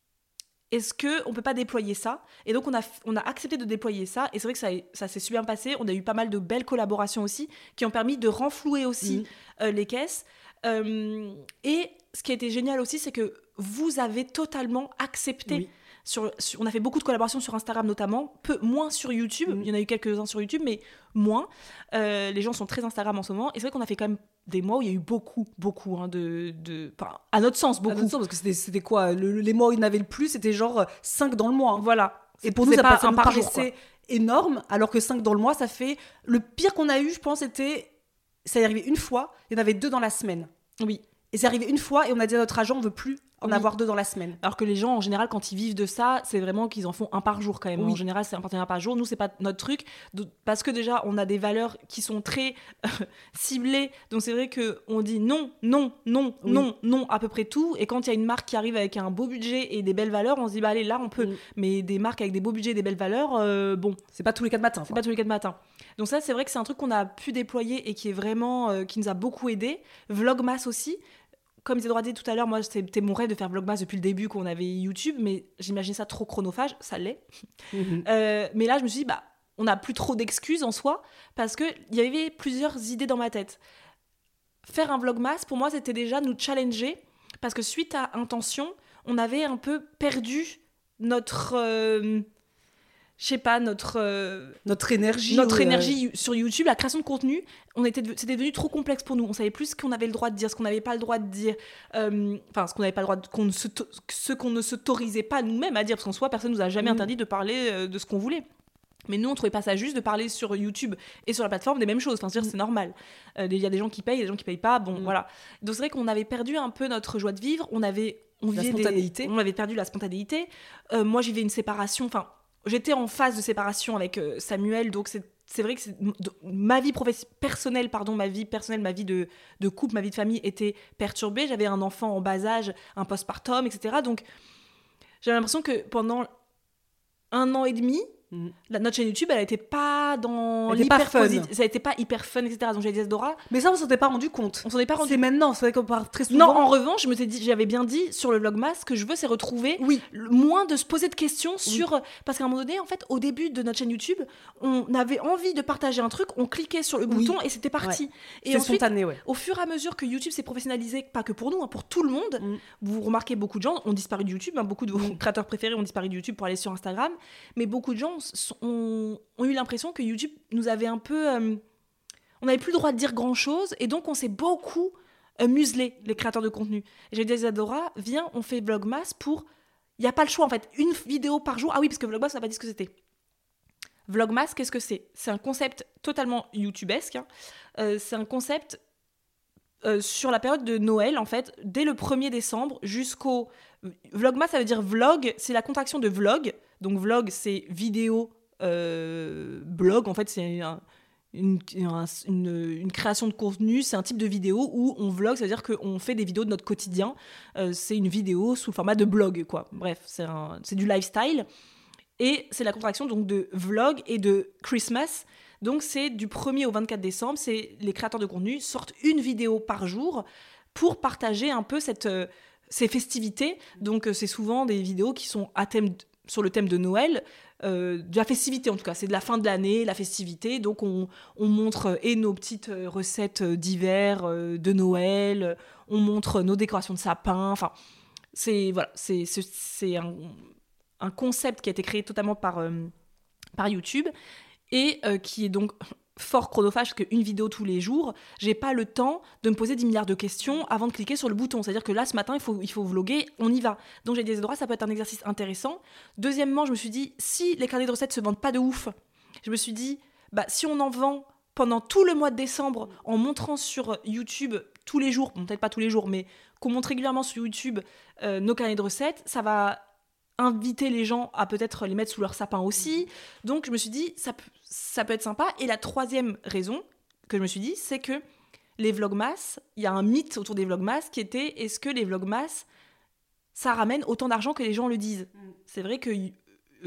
Est-ce qu'on ne peut pas déployer ça ? Et donc, on a, on a accepté de déployer ça. Et c'est vrai que ça, ça s'est super bien passé. On a eu pas mal de belles collaborations aussi, qui ont permis de renflouer aussi mmh. euh, les caisses. Euh, et ce qui a été génial aussi, c'est que vous avez totalement accepté. Oui. Sur, sur, on a fait beaucoup de collaborations sur Instagram notamment, peu, moins sur YouTube. Mmh. Il y en a eu quelques-uns sur YouTube, mais moins. Euh, les gens sont très Instagram en ce moment. Et c'est vrai qu'on a fait quand même des mois où il y a eu beaucoup, beaucoup, hein, de, de... Enfin, à notre sens, beaucoup. À notre sens, parce que c'était, c'était quoi le, les mois où il y en avait le plus, c'était genre cinq dans le mois. Hein. Voilà. Et pour nous, ça, pas, ça nous paraissait énorme, alors que cinq dans le mois, ça fait... Le pire qu'on a eu, je pense, c'était... Ça est arrivé une fois, il y en avait deux dans la semaine. Oui. Et c'est arrivé une fois, et on a dit à notre agent, on ne veut plus en oui. avoir deux dans la semaine. Alors que les gens, en général, quand ils vivent de ça, c'est vraiment qu'ils en font un par jour quand même. Oui. En général, c'est un partenariat par jour. Nous, c'est pas notre truc. Parce que déjà, on a des valeurs qui sont très euh, ciblées. Donc, c'est vrai qu'on dit non, non, non, oui. non, non, à peu près tout. Et quand il y a une marque qui arrive avec un beau budget et des belles valeurs, on se dit, bah allez, là, on peut. Oui. Mais des marques avec des beaux budgets et des belles valeurs, euh, bon. C'est pas tous les quatre matins. C'est quoi. pas tous les quatre matins. Donc ça, c'est vrai que c'est un truc qu'on a pu déployer et qui est vraiment, euh, qui nous a beaucoup aidé. Vlogmas aussi. Comme Isadora dit tout à l'heure, moi, c'était mon rêve de faire Vlogmas depuis le début qu'on avait YouTube, mais j'imaginais ça trop chronophage, ça l'est. Mm-hmm. Euh, mais là, je me suis dit, bah, on n'a plus trop d'excuses en soi, parce qu'il y avait plusieurs idées dans ma tête. Faire un Vlogmas, pour moi, c'était déjà nous challenger, parce que suite à Intention, on avait un peu perdu notre... Euh, je sais pas, notre... Euh, notre énergie. Notre ouais. énergie sur YouTube, la création de contenu, on était, c'était devenu trop complexe pour nous. On savait plus ce qu'on avait le droit de dire, ce qu'on n'avait pas le droit de dire. Euh, enfin, ce qu'on n'avait pas le droit de... Qu'on ne se, ce qu'on ne s'autorisait pas nous-mêmes à dire, parce qu'en soi, personne ne nous a jamais mmh. interdit de parler euh, de ce qu'on voulait. Mais nous, on trouvait pas ça juste de parler sur YouTube et sur la plateforme des mêmes choses. Enfin, c'est-à-dire, mmh. c'est normal. Il euh, y a des gens qui payent, il y a des gens qui payent pas. Bon, mmh. voilà. Donc, c'est vrai qu'on avait perdu un peu notre joie de vivre. On avait... On la spontanéité. Des, on avait perdu la spontanéité. Euh, moi, j'y vais une séparation... Enfin, j'étais en phase de séparation avec euh, Samuel, donc c'est, c'est vrai que c'est, ma vie professe- personnelle, pardon, ma vie personnelle, ma vie de, de couple, ma vie de famille était perturbée. J'avais un enfant en bas âge, un postpartum, et cetera. Donc, j'avais l'impression que pendant un an et demi, Mmh. La, notre chaîne YouTube, elle n'était pas dans l'hyper positif, ça n'était pas hyper fun, et cetera. Donc j'ai dit Dora. Mais ça, on s'en était pas rendu compte. On s'en est pas rendu. C'est maintenant, c'est vrai qu'on parle très souvent. Non, en revanche, je me suis dit, j'avais bien dit sur le Vlogmas, ce que je veux, c'est retrouver oui. le, moins de se poser de questions sur, oui. parce qu'à un moment donné, en fait, au début de notre chaîne YouTube, on avait envie de partager un truc, on cliquait sur le bouton oui. et c'était parti. Ouais. Et c'est ensuite, spontané, ouais. au fur et à mesure que YouTube s'est professionnalisé, pas que pour nous, hein, pour tout le monde, mmh. vous remarquez beaucoup de gens ont disparu de YouTube, hein, beaucoup de vos mmh. créateurs préférés ont disparu de YouTube pour aller sur Instagram, mais beaucoup de gens sont, ont, ont eu l'impression que YouTube nous avait un peu... Euh, on n'avait plus le droit de dire grand-chose, et donc on s'est beaucoup euh, muselé, les créateurs de contenu. Et j'ai dit à Isadora, viens, on fait Vlogmas pour... Il n'y a pas le choix, en fait. Une vidéo par jour. Ah oui, parce que Vlogmas, on n'a pas dit ce que c'était. Vlogmas, qu'est-ce que c'est ? C'est un concept totalement YouTubesque. Hein. Euh, c'est un concept euh, sur la période de Noël, en fait, dès le premier décembre jusqu'au... Vlogmas, ça veut dire vlog, c'est la contraction de vlog. Donc vlog, c'est vidéo, euh, blog, en fait, c'est un... Une, une, une création de contenu, c'est un type de vidéo où on vlog, c'est-à-dire qu'on fait des vidéos de notre quotidien. Euh, c'est une vidéo sous le format de blog, quoi. Bref, c'est, un, c'est du lifestyle. Et c'est la contraction donc, de vlog et de Christmas. Donc c'est du premier au vingt-quatre décembre, c'est les créateurs de contenu sortent une vidéo par jour pour partager un peu cette, euh, ces festivités. Donc euh, c'est souvent des vidéos qui sont à thème, sur le thème de Noël, Euh, de la festivité en tout cas, c'est de la fin de l'année, la festivité, donc on, on montre euh, et nos petites euh, recettes d'hiver, euh, de Noël, euh, on montre nos décorations de sapin, enfin c'est, voilà, c'est, c'est, c'est un, un concept qui a été créé totalement par, euh, par YouTube et euh, qui est donc fort chronophage, parce qu'une vidéo tous les jours, j'ai pas le temps de me poser dix milliards de questions avant de cliquer sur le bouton. C'est-à-dire que là, ce matin, il faut, il faut vlogger, on y va. Donc j'ai dit, droits, ça peut être un exercice intéressant. Deuxièmement, je me suis dit, si les carnets de recettes se vendent pas de ouf, je me suis dit, bah, si on en vend pendant tout le mois de décembre, en montrant sur YouTube tous les jours, bon, peut-être pas tous les jours, mais qu'on montre régulièrement sur YouTube euh, nos carnets de recettes, ça va inviter les gens à peut-être les mettre sous leur sapin aussi. Donc je me suis dit, ça, p- ça peut être sympa. Et la troisième raison que je me suis dit, c'est que les vlogmas, il y a un mythe autour des vlogmas qui était, est-ce que les vlogmas, ça ramène autant d'argent que les gens le disent ? mm. C'est vrai que euh,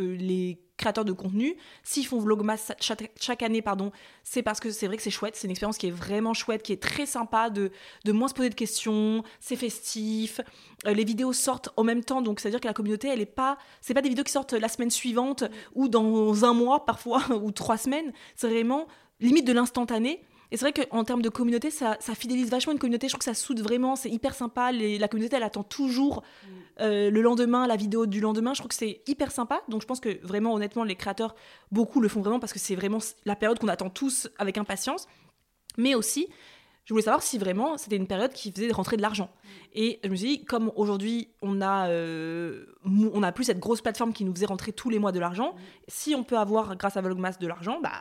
les créateurs de contenu, s'ils font vlogmas chaque, chaque année, pardon, c'est parce que c'est vrai que c'est chouette, c'est une expérience qui est vraiment chouette, qui est très sympa, de, de moins se poser de questions, c'est festif, euh, les vidéos sortent en même temps, donc c'est-à-dire que la communauté, elle est pas, c'est pas des vidéos qui sortent la semaine suivante ou dans un mois parfois, ou trois semaines, c'est vraiment limite de l'instantané. Et c'est vrai qu'en termes de communauté, ça, ça fidélise vachement une communauté. Je trouve que ça soude vraiment, c'est hyper sympa. Les, la communauté, elle attend toujours euh, le lendemain, la vidéo du lendemain. Je trouve que c'est hyper sympa. Donc je pense que vraiment, honnêtement, les créateurs, beaucoup le font vraiment parce que c'est vraiment la période qu'on attend tous avec impatience. Mais aussi, je voulais savoir si vraiment c'était une période qui faisait rentrer de l'argent. Et je me suis dit, comme aujourd'hui, on a, euh, on a plus cette grosse plateforme qui nous faisait rentrer tous les mois de l'argent, si on peut avoir, grâce à Vlogmas, de l'argent, bah...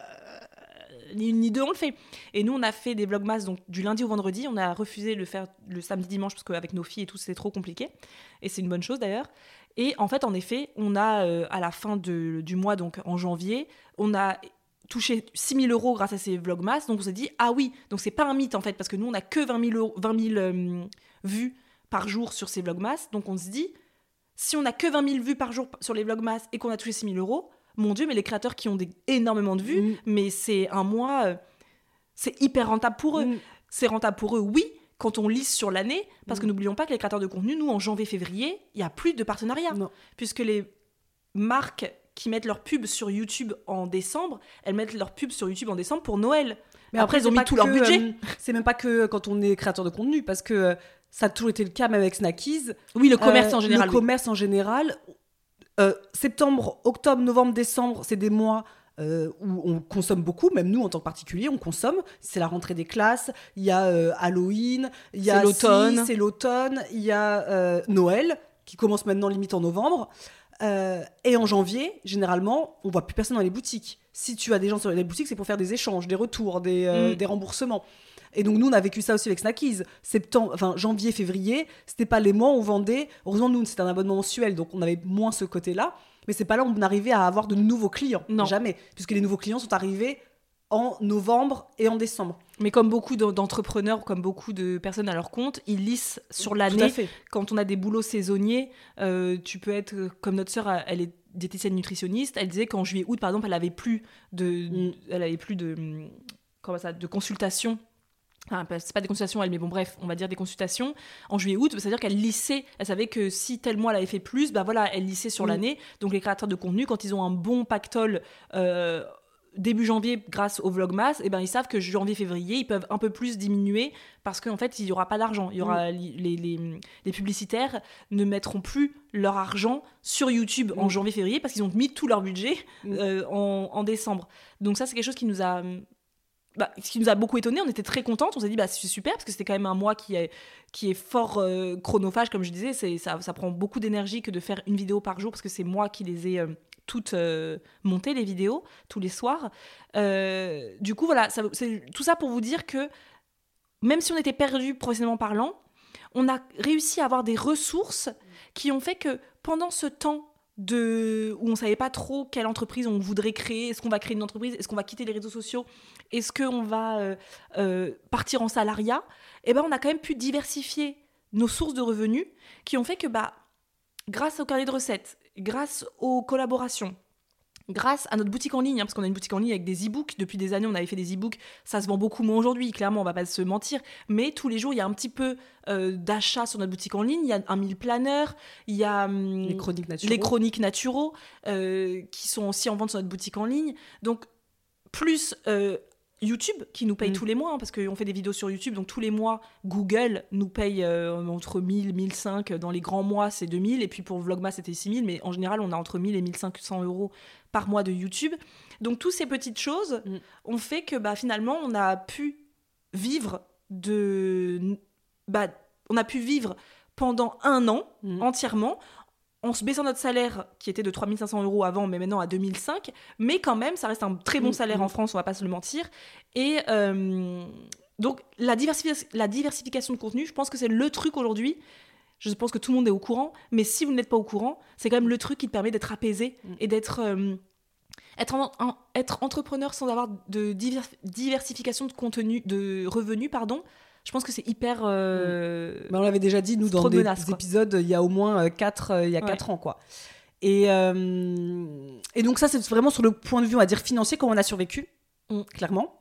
ni une ni deux, on le fait. Et nous, on a fait des vlogmas donc, du lundi au vendredi. On a refusé de le faire le samedi, dimanche, parce qu'avec nos filles et tout, c'est trop compliqué. Et c'est une bonne chose, d'ailleurs. Et en fait, en effet, on a, euh, à la fin de, du mois, donc en janvier, on a touché six mille euros grâce à ces vlogmas. Donc, on s'est dit, ah oui, donc c'est pas un mythe, en fait, parce que nous, on n'a que vingt mille, euros, vingt mille euh, vues par jour sur ces vlogmas. Donc, on se dit, si on n'a que vingt mille vues par jour sur les vlogmas et qu'on a touché six mille euros, mon Dieu, mais les créateurs qui ont des, énormément de vues, mmh. mais c'est un mois, euh, c'est hyper rentable pour eux. Mmh. C'est rentable pour eux, oui, quand on lisse sur l'année, parce mmh. que n'oublions pas que les créateurs de contenu, nous, en janvier-février, il n'y a plus de partenariat. Non. Puisque les marques qui mettent leurs pubs sur YouTube en décembre, elles mettent leurs pubs sur YouTube en décembre pour Noël. Mais après, après ils ont mis tout que, leur budget. Euh, c'est même pas que quand on est créateur de contenu, parce que euh, ça a toujours été le cas, même avec Snackies. Oui, le commerce euh, en général. Le oui. commerce en général... Euh, septembre, octobre, novembre, décembre, c'est des mois euh, où on consomme beaucoup, même nous en tant que particulier, on consomme. C'est la rentrée des classes, il y a euh, Halloween, il y a c'est l'automne, si, c'est l'automne, il y a euh, Noël qui commence maintenant limite en novembre. Euh, et en janvier, généralement, on voit plus personne dans les boutiques. Si tu as des gens sur les boutiques, c'est pour faire des échanges, des retours, des, euh, mm. des remboursements. Et donc, nous, on a vécu ça aussi avec Snackies. Septembre, enfin, janvier, février, c'était pas les mois où on vendait. Heureusement, nous, c'était un abonnement mensuel, donc on avait moins ce côté-là. Mais c'est pas là où on arrivait à avoir de nouveaux clients. Non. Jamais. Puisque les nouveaux clients sont arrivés en novembre et en décembre. Mais comme beaucoup d'entrepreneurs, comme beaucoup de personnes à leur compte, ils lissent sur l'année. Tout à fait. Quand on a des boulots saisonniers, euh, tu peux être, comme notre sœur, elle est diététicienne nutritionniste, elle disait qu'en juillet-août, par exemple, elle avait plus de, mm. elle avait plus de, comment ça, de consultations. Enfin, c'est pas des consultations, elle, mais bon, bref, on va dire des consultations en juillet-août. C'est-à-dire qu'elle lissait, elle savait que si tel mois elle avait fait plus, bah voilà, elle lissait sur mm. l'année. Donc les créateurs de contenu, quand ils ont un bon pactole euh, début janvier grâce au Vlogmas, eh ben, ils savent que janvier-février, ils peuvent un peu plus diminuer parce qu'en fait, il n'y aura pas d'argent. Il y aura, mm. les, les, les publicitaires ne mettront plus leur argent sur YouTube mm. en janvier-février parce qu'ils ont mis tout leur budget mm. euh, en, en décembre. Donc ça, c'est quelque chose qui nous a... Bah, ce qui nous a beaucoup étonnés, on était très contentes, on s'est dit bah, c'est super parce que c'était quand même un mois qui est, qui est fort euh, chronophage, comme je disais, c'est, ça, ça prend beaucoup d'énergie que de faire une vidéo par jour parce que c'est moi qui les ai... Euh, toutes euh, montées, les vidéos, tous les soirs. Euh, du coup, voilà, ça, c'est tout ça pour vous dire que même si on était perdu professionnellement parlant, on a réussi à avoir des ressources qui ont fait que pendant ce temps de, où on ne savait pas trop quelle entreprise on voudrait créer, est-ce qu'on va créer une entreprise, est-ce qu'on va quitter les réseaux sociaux, est-ce qu'on va euh, euh, partir en salariat, eh ben, on a quand même pu diversifier nos sources de revenus qui ont fait que bah, grâce au carnet de recettes, grâce aux collaborations, grâce à notre boutique en ligne, hein, parce qu'on a une boutique en ligne avec des e-books, depuis des années on avait fait des e-books, ça se vend beaucoup moins aujourd'hui, clairement on va pas se mentir, mais tous les jours il y a un petit peu euh, d'achat sur notre boutique en ligne, il y a un mille planeurs, il y a hum, les chroniques naturaux, les chroniques naturaux euh, qui sont aussi en vente sur notre boutique en ligne, donc plus... Euh, YouTube qui nous paye mmh. tous les mois, hein, parce qu'on fait des vidéos sur YouTube, donc tous les mois, Google nous paye euh, entre mille, mille cinq, dans les grands mois c'est deux mille, et puis pour Vlogmas c'était six mille, mais en général on a entre mille et mille cinq cents euros par mois de YouTube. Donc toutes ces petites choses mmh. ont fait que bah, finalement on a pu vivre de... Bah, on a pu vivre pendant un an mmh. entièrement, en se baissant notre salaire, qui était de trois mille cinq cents euros avant, mais maintenant à deux mille cinq, mais quand même, ça reste un très bon salaire mmh. en France, on va pas se le mentir. Et euh, donc, la, diversifi- la diversification de contenu, je pense que c'est le truc aujourd'hui. Je pense que tout le monde est au courant, mais si vous n'êtes pas au courant, c'est quand même le truc qui te permet d'être apaisé mmh. et d'être... Euh, être, en, en, être entrepreneur sans avoir de divers, diversification de contenu, de revenus, pardon. Je pense que c'est hyper... Euh... Bah, on l'avait déjà dit, nous, dans des menace, épisodes, il y a au moins quatre euh, il y a quatre ouais. ans, quoi. Et, euh... et donc ça, c'est vraiment sur le point de vue, on va dire, financier, comment on a survécu, mm. clairement.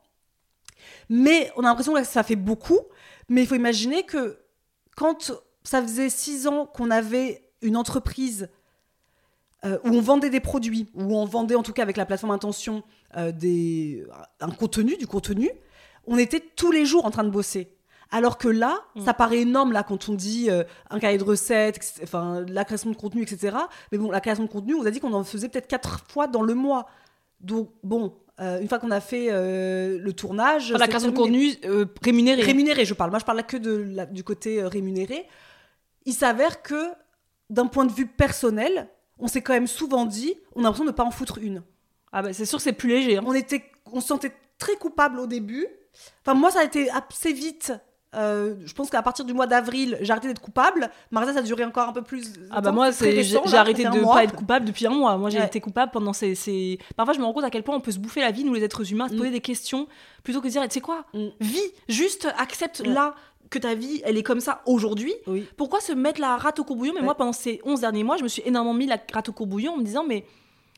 Mais on a l'impression que ça fait beaucoup. Mais il faut imaginer que quand ça faisait six ans qu'on avait une entreprise euh, où on vendait des produits, où on vendait, en tout cas avec la plateforme Intention, euh, des... un contenu, du contenu, on était tous les jours en train de bosser. Alors que là, mmh. ça paraît énorme là quand on dit euh, un cahier de recettes, et cetera, enfin la création de contenu, et cetera. Mais bon, la création de contenu, on vous a dit qu'on en faisait peut-être quatre fois dans le mois. Donc bon, euh, une fois qu'on a fait euh, le tournage, enfin, la création de contenu euh, rémunéré. Rémunéré, je parle. Moi, je parle là que de la, du côté euh, rémunéré. Il s'avère que d'un point de vue personnel, on s'est quand même souvent dit, on a l'impression de ne pas en foutre une. Ah bah c'est sûr que c'est plus léger. Hein. On était, on se sentait très coupable au début. Enfin moi, ça a été assez vite. Euh, je pense qu'à partir du mois d'avril, j'ai arrêté d'être coupable. Marisa, ça a duré encore un peu plus. Ah bah moi, c'est, récent, j'ai, j'ai arrêté de ne pas être coupable depuis un mois. Moi, j'ai ouais. été coupable pendant ces, ces. Parfois, je me rends compte à quel point on peut se bouffer la vie, nous les êtres humains, se poser mm. des questions plutôt que de dire, tu sais quoi, mm. vis, juste accepte ouais. là que ta vie, elle est comme ça aujourd'hui. Oui. Pourquoi se mettre la rate au courbouillon ? Mais ouais. moi, pendant ces onze derniers mois, je me suis énormément mis la rate au courbouillon en me disant, mais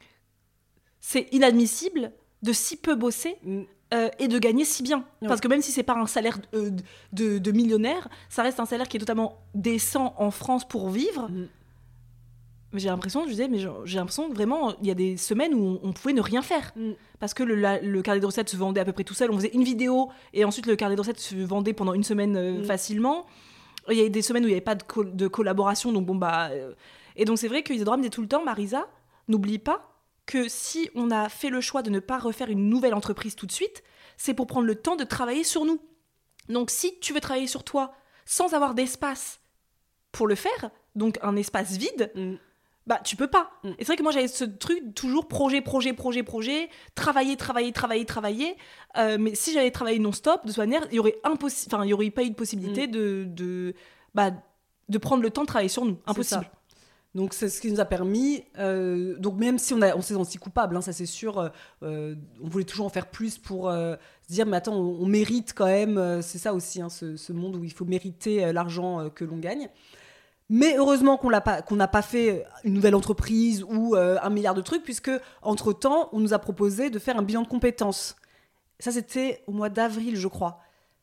c'est inadmissible de si peu bosser. Mm. Euh, et de gagner si bien. Ouais. Parce que même si c'est pas un salaire euh, de, de millionnaire, ça reste un salaire qui est totalement décent en France pour vivre. Mmh. Mais j'ai l'impression, je disais, mais j'ai l'impression que vraiment, il y a des semaines où on, on pouvait ne rien faire. Mmh. Parce que le, la, le carnet de recettes se vendait à peu près tout seul. On faisait une vidéo et ensuite le carnet de recettes se vendait pendant une semaine euh, mmh. facilement. Il y a des semaines où il n'y avait pas de, co- de collaboration. Donc bon, bah, euh... Et donc c'est vrai qu'Isadora me dit tout le temps, Marisa, n'oublie pas que si on a fait le choix de ne pas refaire une nouvelle entreprise tout de suite, c'est pour prendre le temps de travailler sur nous. Donc si tu veux travailler sur toi sans avoir d'espace pour le faire, donc un espace vide, mm. bah tu peux pas. Mm. Et c'est vrai que moi j'avais ce truc toujours projet, projet, projet, projet, travailler, travailler, travailler, travailler. Euh, mais si j'avais travaillé non-stop, de toute manière, il y aurait impossi- enfin il y aurait pas eu de possibilité mm. de de bah de prendre le temps de travailler sur nous. Impossible. Donc c'est ce qui nous a permis, euh, donc même si on, a, on s'est senti coupable, hein, ça c'est sûr, euh, on voulait toujours en faire plus pour euh, se dire mais attends, on, on mérite quand même, euh, c'est ça aussi, hein, ce, ce monde où il faut mériter euh, l'argent euh, que l'on gagne. Mais heureusement qu'on l'a pas, qu'on n'a pas fait une nouvelle entreprise ou euh, un milliard de trucs, puisque entre-temps, on nous a proposé de faire un bilan de compétences. Ça c'était au mois d'avril, je crois.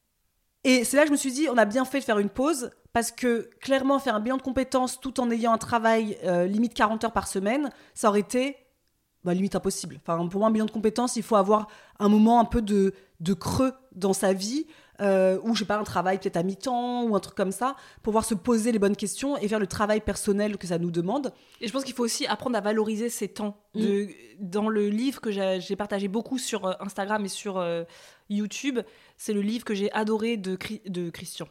Et c'est là que je me suis dit, on a bien fait de faire une pause, parce que clairement, faire un bilan de compétences tout en ayant un travail euh, limite quarante heures par semaine, ça aurait été bah, limite impossible. Enfin, pour moi, un bilan de compétences, il faut avoir un moment un peu de, de creux dans sa vie, euh, ou je sais pas, un travail peut-être à mi-temps, ou un truc comme ça, pour pouvoir se poser les bonnes questions et faire le travail personnel que ça nous demande. Et je pense qu'il faut aussi apprendre à valoriser ces temps. De, mmh. Dans le livre que j'ai, j'ai partagé beaucoup sur Instagram et sur euh, YouTube, c'est le livre que j'ai adoré de, de Christian.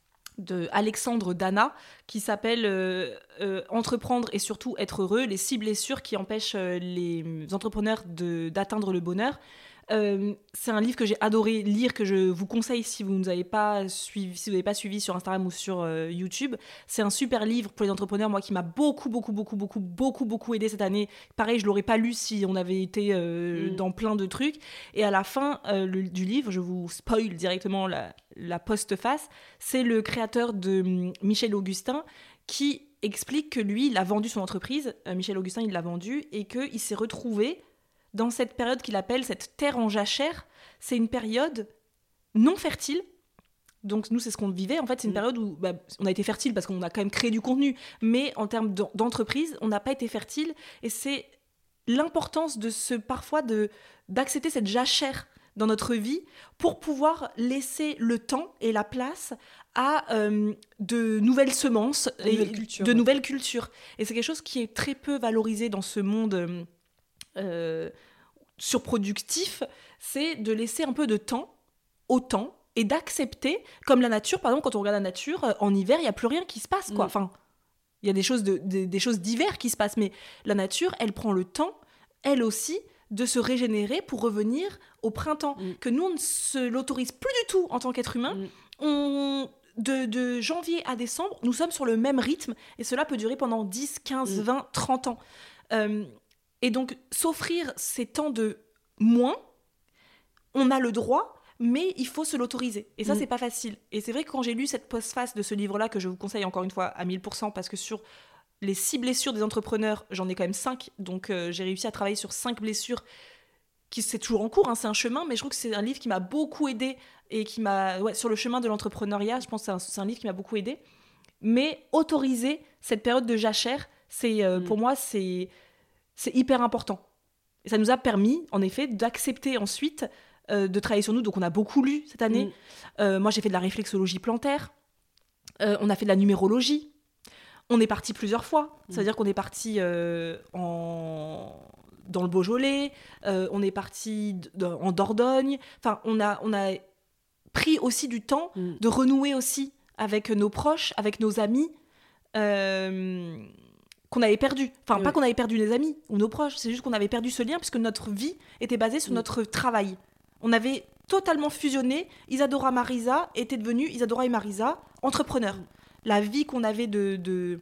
de Alexandre Dana, qui s'appelle euh, euh, Entreprendre et surtout être heureux, les six blessures qui empêchent euh, les entrepreneurs de, d'atteindre le bonheur. Euh, c'est un livre que j'ai adoré lire, que je vous conseille si vous ne avez pas suivi, si vous n'avez pas suivi sur Instagram ou sur euh, YouTube. C'est un super livre pour les entrepreneurs, moi qui m'a beaucoup, beaucoup, beaucoup, beaucoup, beaucoup, beaucoup aidé cette année. Pareil, je l'aurais pas lu si on avait été euh, mmh. dans plein de trucs. Et à la fin euh, le, du livre, je vous spoil directement la, la postface, c'est le créateur de Michel Augustin qui explique que lui, il a vendu son entreprise. Euh, Michel Augustin, il l'a vendu et qu'il s'est retrouvé dans cette période qu'il appelle cette terre en jachère. C'est une période non fertile. Donc nous, c'est ce qu'on vivait. En fait, c'est une mmh. période où bah, on a été fertile parce qu'on a quand même créé du contenu. Mais en termes d'entreprise, on n'a pas été fertile. Et c'est l'importance de ce, parfois de, d'accepter cette jachère dans notre vie pour pouvoir laisser le temps et la place à euh, de nouvelles semences de, et nouvelles cultures, de ouais. nouvelles cultures. Et c'est quelque chose qui est très peu valorisé dans ce monde euh, Euh, surproductif, c'est de laisser un peu de temps au temps et d'accepter, comme la nature, par exemple, quand on regarde la nature, euh, en hiver, il n'y a plus rien qui se passe, quoi. Mm. Enfin, il y a des choses, de, de, des choses d'hiver qui se passent, mais la nature, elle prend le temps, elle aussi, de se régénérer pour revenir au printemps. Mm. Que nous, on ne se l'autorise plus du tout en tant qu'être humain. Mm. On... De, de janvier à décembre, nous sommes sur le même rythme, et cela peut durer pendant dix, quinze, mm. vingt, trente ans. Euh, Et donc, s'offrir ces temps de moins, on a le droit, mais il faut se l'autoriser. Et ça, mmh. c'est pas facile. Et c'est vrai que quand j'ai lu cette postface de ce livre-là, que je vous conseille encore une fois à mille pour cent, parce que sur les six blessures des entrepreneurs, j'en ai quand même cinq. Donc, euh, j'ai réussi à travailler sur cinq blessures, qui c'est toujours en cours, hein, c'est un chemin, mais je trouve que c'est un livre qui m'a beaucoup aidé et qui m'a... Ouais, sur le chemin de l'entrepreneuriat, je pense que c'est un, c'est un livre qui m'a beaucoup aidé. Mais autoriser cette période de jachère, c'est, euh, mmh. pour moi, c'est... C'est hyper important. Et ça nous a permis, en effet, d'accepter ensuite euh, de travailler sur nous. Donc, on a beaucoup lu cette année. Mmh. Euh, moi, j'ai fait de la réflexologie plantaire. Euh, on a fait de la numérologie. On est parti plusieurs fois. Mmh. Ça veut dire qu'on est parti euh, en... dans le Beaujolais. Euh, on est parti d- en Dordogne. Enfin, on a, on a pris aussi du temps mmh. de renouer aussi avec nos proches, avec nos amis. Euh... qu'on avait perdu. Enfin, oui. pas qu'on avait perdu les amis ou nos proches, c'est juste qu'on avait perdu ce lien puisque notre vie était basée sur oui. notre travail. On avait totalement fusionné. Isadora Marisa était devenue Isadora et Marisa, entrepreneurs. Oui. La vie qu'on avait de, de,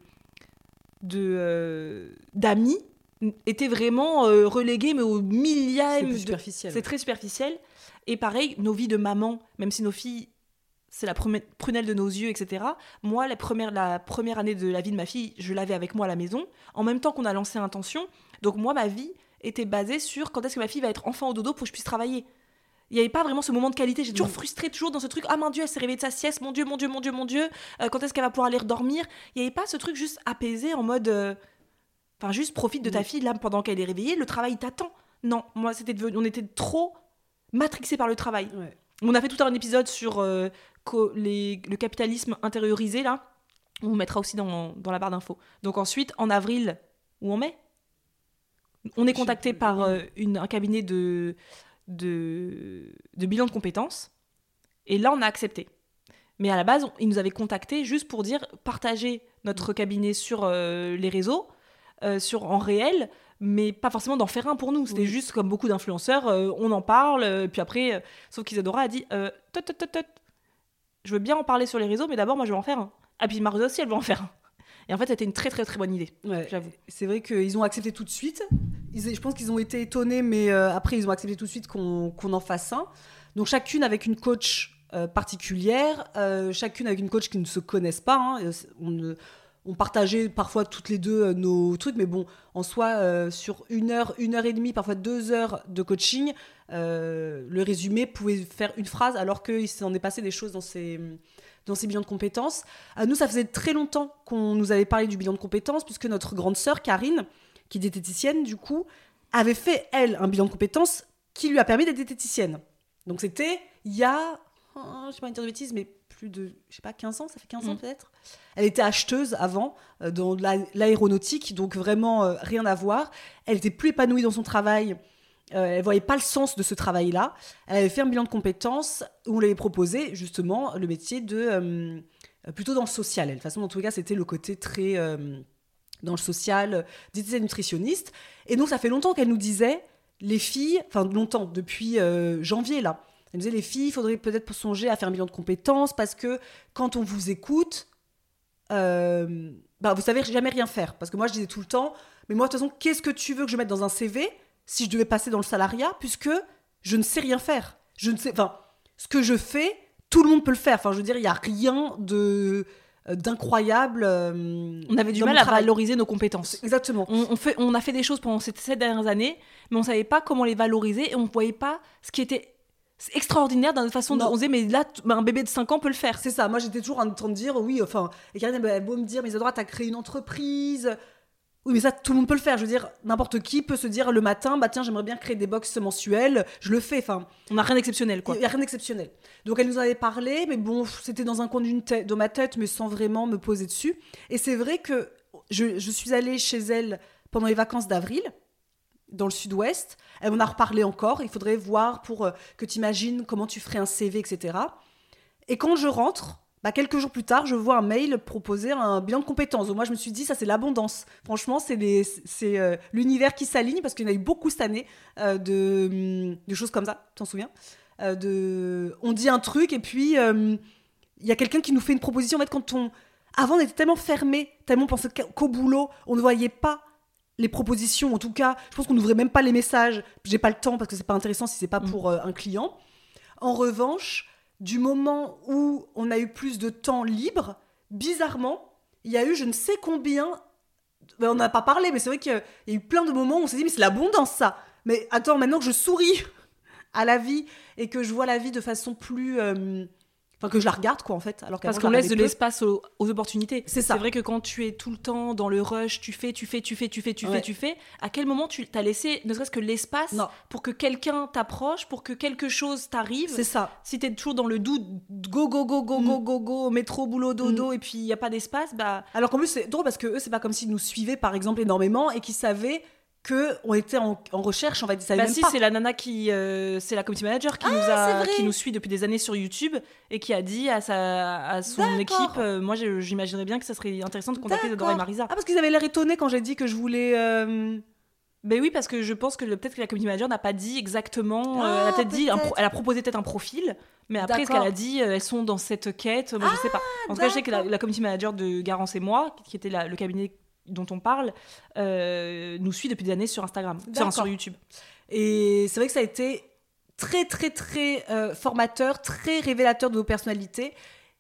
de, euh, d'amis était vraiment euh, reléguée, mais au millième. C'est superficiel. De... C'est très superficiel. Et pareil, nos vies de maman, même si nos filles... c'est la prunelle de nos yeux, et cetera. Moi, la première, la première année de la vie de ma fille, je l'avais avec moi à la maison, en même temps qu'on a lancé Intention. Donc moi, ma vie était basée sur quand est-ce que ma fille va être enfant au dodo pour que je puisse travailler. Il n'y avait pas vraiment ce moment de qualité. J'ai toujours mmh. frustrée, toujours dans ce truc. Ah mon Dieu, elle s'est réveillée de sa sieste. Mon Dieu, mon Dieu, mon Dieu, mon Dieu. Euh, quand est-ce qu'elle va pouvoir aller redormir ? Il n'y avait pas ce truc juste apaisé en mode... Enfin, euh, juste profite de ta mmh. fille là pendant qu'elle est réveillée. Le travail t'attend. Non, moi, c'était devenu... on était trop matrixés par le travail. Ouais. On a fait tout un épisode sur... Euh, Les, le capitalisme intériorisé, là, on vous mettra aussi dans, dans la barre d'infos. Donc ensuite, en avril ou en mai, on est contacté par euh, une, un cabinet de, de, de bilan de compétences. Et là, on a accepté. Mais à la base, on, ils nous avaient contactés juste pour dire partager notre cabinet sur euh, les réseaux, euh, sur, en réel, mais pas forcément d'en faire un pour nous. C'était oui. juste comme beaucoup d'influenceurs, euh, on en parle, euh, puis après, euh, sauf qu'Isadora a dit euh, « tot, tot, tot, tot. Je veux bien en parler sur les réseaux, mais d'abord, moi, je vais en faire un. » Ah, puis Marisa aussi, elle va en faire un. Et en fait, c'était une très très très bonne idée, Ouais. j'avoue. C'est vrai qu'ils ont accepté tout de suite. Ils, je pense qu'ils ont été étonnés, mais euh, après, ils ont accepté tout de suite qu'on, qu'on en fasse un. Donc, chacune avec une coach euh, particulière, euh, chacune avec une coach qui ne se connaissent pas. Hein. On, on partageait parfois toutes les deux euh, nos trucs, mais bon, en soi, euh, sur une heure, une heure et demie, parfois deux heures de coaching, euh, le résumé pouvait faire une phrase, alors qu'il s'en est passé des choses dans ces... dans ces bilans de compétences. À nous, ça faisait très longtemps qu'on nous avait parlé du bilan de compétences, puisque notre grande sœur, Karine, qui est diététicienne, du coup, avait fait, elle, un bilan de compétences qui lui a permis d'être diététicienne. Donc, c'était il y a, oh, je ne sais pas dire de bêtises, mais plus de, je sais pas, quinze ans, ça fait quinze ans Mmh. peut-être. Elle était acheteuse avant, euh, dans la, l'aéronautique, donc vraiment euh, rien à voir. Elle était plus épanouie dans son travail. Euh, elle ne voyait pas le sens de ce travail-là. Elle avait fait un bilan de compétences où on lui avait proposé justement le métier de... Euh, plutôt dans le social. Elle. De toute façon, dans tous les cas, c'était le côté très... Euh, dans le social, diététicienne nutritionniste. Et donc, ça fait longtemps qu'elle nous disait, les filles... Enfin, longtemps, depuis euh, janvier, là. Elle nous disait, les filles, il faudrait peut-être songer à faire un bilan de compétences parce que quand on vous écoute, euh, bah, vous savez jamais rien faire. Parce que moi, je disais tout le temps, mais moi, de toute façon, qu'est-ce que tu veux que je mette dans un C V si je devais passer dans le salariat, puisque je ne sais rien faire. Je ne sais, enfin, ce que je fais, tout le monde peut le faire. Enfin, je veux dire, il n'y a rien de, euh, d'incroyable. Euh, On avait du dans mal mon à travail. valoriser nos compétences. Exactement. On, on, fait, on a fait des choses pendant ces sept dernières années, mais on ne savait pas comment les valoriser et on ne voyait pas ce qui était extraordinaire dans notre façon de... Non. On disait, mais là, t- bah, un bébé de cinq ans peut le faire. C'est ça. Moi, j'étais toujours en train de dire, oui, enfin, et Karine, elle a beau me dire, mais Isadora, t'as créé une entreprise. Oui, mais ça, tout le monde peut le faire. Je veux dire, n'importe qui peut se dire le matin, bah tiens, j'aimerais bien créer des box mensuelles. Je le fais. Enfin, On n'a rien d'exceptionnel, quoi. il n'y a rien d'exceptionnel. Donc, elle nous en avait parlé, mais bon, c'était dans un coin d'une tête, de ma tête, mais sans vraiment me poser dessus. Et c'est vrai que je, je suis allée chez elle pendant les vacances d'avril, dans le sud-ouest. Elle m'en a reparlé encore. Il faudrait voir pour euh, que tu imagines comment tu ferais un C V, et cetera. Et quand je rentre, bah, quelques jours plus tard, je vois un mail proposer un bilan de compétences. Donc moi, je me suis dit, ça, c'est l'abondance. Franchement, c'est, les, c'est euh, l'univers qui s'aligne, parce qu'il y en a eu beaucoup cette année euh, de, de choses comme ça, tu t'en souviens euh, de... On dit un truc, et puis il euh, y a quelqu'un qui nous fait une proposition. En fait, quand on... Avant, on était tellement fermés, tellement on pensait qu'au boulot, on ne voyait pas les propositions. En tout cas, je pense qu'on n'ouvrait même pas les messages. J'ai pas le temps, parce que c'est pas intéressant si c'est pas pour euh, un client. En revanche, du moment où on a eu plus de temps libre, bizarrement, il y a eu je ne sais combien... Ben, on n'a pas parlé, mais c'est vrai qu'il y a eu plein de moments où on s'est dit, mais c'est l'abondance, ça. Mais attends, maintenant que je souris à la vie et que je vois la vie de façon plus... euh, Enfin, que je la regarde, quoi, en fait. Alors Parce qu'avant, qu'on je la laisse de regardais peu. l'espace aux, aux opportunités. C'est ça. C'est vrai que quand tu es tout le temps dans le rush, tu fais, tu fais, tu fais, tu fais, tu Ouais. fais, tu fais, à quel moment tu t'as laissé ne serait-ce que l'espace Non. pour que quelqu'un t'approche, pour que quelque chose t'arrive. C'est ça. Si t'es toujours dans le doute, go, go, go, go, Mm. go, go, go, métro, boulot, dodo, et puis il n'y a pas d'espace, bah... Alors qu'en plus, c'est drôle parce que eux, c'est pas comme s'ils nous suivaient, par exemple, énormément et qu'ils savaient qu'on était en, en recherche, en fait. Ils savaient Bah même si, pas. c'est la nana qui... euh, c'est la community manager qui, nous c'est a, vrai. qui nous suit depuis des années sur YouTube et qui a dit à, sa, à son D'accord. équipe, euh, moi je- j'imaginerais bien que ça serait intéressant de contacter D'accord. Isadora et Marisa. Ah, parce qu'ils avaient l'air étonnés quand j'ai dit que je voulais... euh, Ben oui, parce que je pense que le- peut-être que la community manager n'a pas dit exactement. euh, Ah, elle a peut-être dit, un peut-être. pro- elle a proposé peut-être un profil, mais après ce D'accord. qu'elle a dit, euh, elles sont dans cette quête. Moi, je sais pas. En tout cas, je sais que la, d'accord. la community manager de Garance et moi, qui était la- le cabinet dont on parle, euh, nous suit depuis des années sur Instagram, sur, D'accord. sur YouTube. Et c'est vrai que ça a été très, très, très euh, formateur, très révélateur de nos personnalités.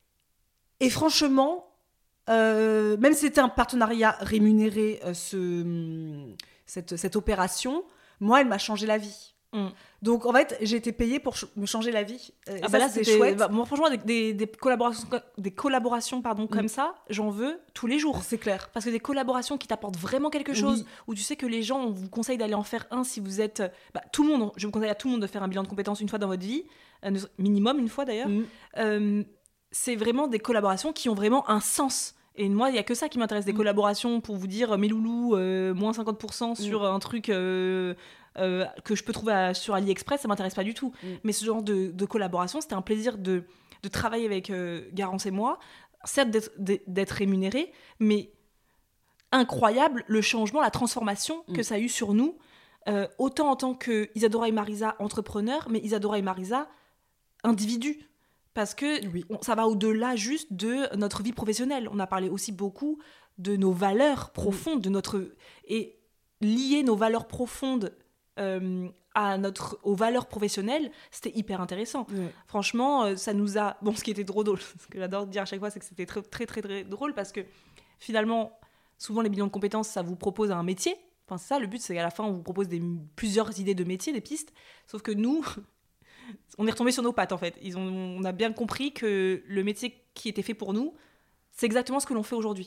Et franchement, euh, même si c'était un partenariat rémunéré, euh, ce, cette, cette opération, moi, elle m'a changé la vie. Mm. Donc, en fait, j'ai été payée pour ch- me changer la vie. Euh, et Ah ça, bah là, c'était c'était chouette. bah, moi, franchement, des, des- des collaborations, des collaborations pardon, Mm. comme ça, j'en veux tous les jours. C'est clair. Parce que des collaborations qui t'apportent vraiment quelque chose, Oui. où tu sais que les gens, on vous conseille d'aller en faire un si vous êtes... Bah, tout le monde, je vous conseille à tout le monde de faire un bilan de compétences une fois dans votre vie, euh, ne- minimum une fois d'ailleurs. Mm. Euh, c'est vraiment des collaborations qui ont vraiment un sens. Et moi, il n'y a que ça qui m'intéresse, des Mm. collaborations pour vous dire, mes loulous, euh, moins cinquante pour cent sur un truc euh, euh, que je peux trouver à- sur AliExpress, ça m'intéresse pas du tout. Mm. Mais ce genre de, de collaboration, c'était un plaisir de, de travailler avec euh, Garance et moi, certes d'être, d'être rémunéré, mais incroyable le changement, la transformation Mm. que ça a eu sur nous, euh, autant en tant que Isadora et Marisa entrepreneurs, mais Isadora et Marisa individus. Parce que Oui. on- ça va au-delà juste de notre vie professionnelle. On a parlé aussi beaucoup de nos valeurs profondes, de notre et lier nos valeurs profondes euh, à notre aux valeurs professionnelles, c'était hyper intéressant. Ouais. Franchement, euh, ça nous a bon, ce qui était trop drôle, ce que j'adore dire à chaque fois, c'est que c'était très très très, très drôle parce que finalement, souvent les bilans de compétences, ça vous propose un métier. Enfin, c'est ça, le but, c'est qu'à la fin, on vous propose des, plusieurs idées de métiers, des pistes. Sauf que nous, on est retombé sur nos pattes, en fait. Ils ont, on a bien compris que le métier qui était fait pour nous, c'est exactement ce que l'on fait aujourd'hui.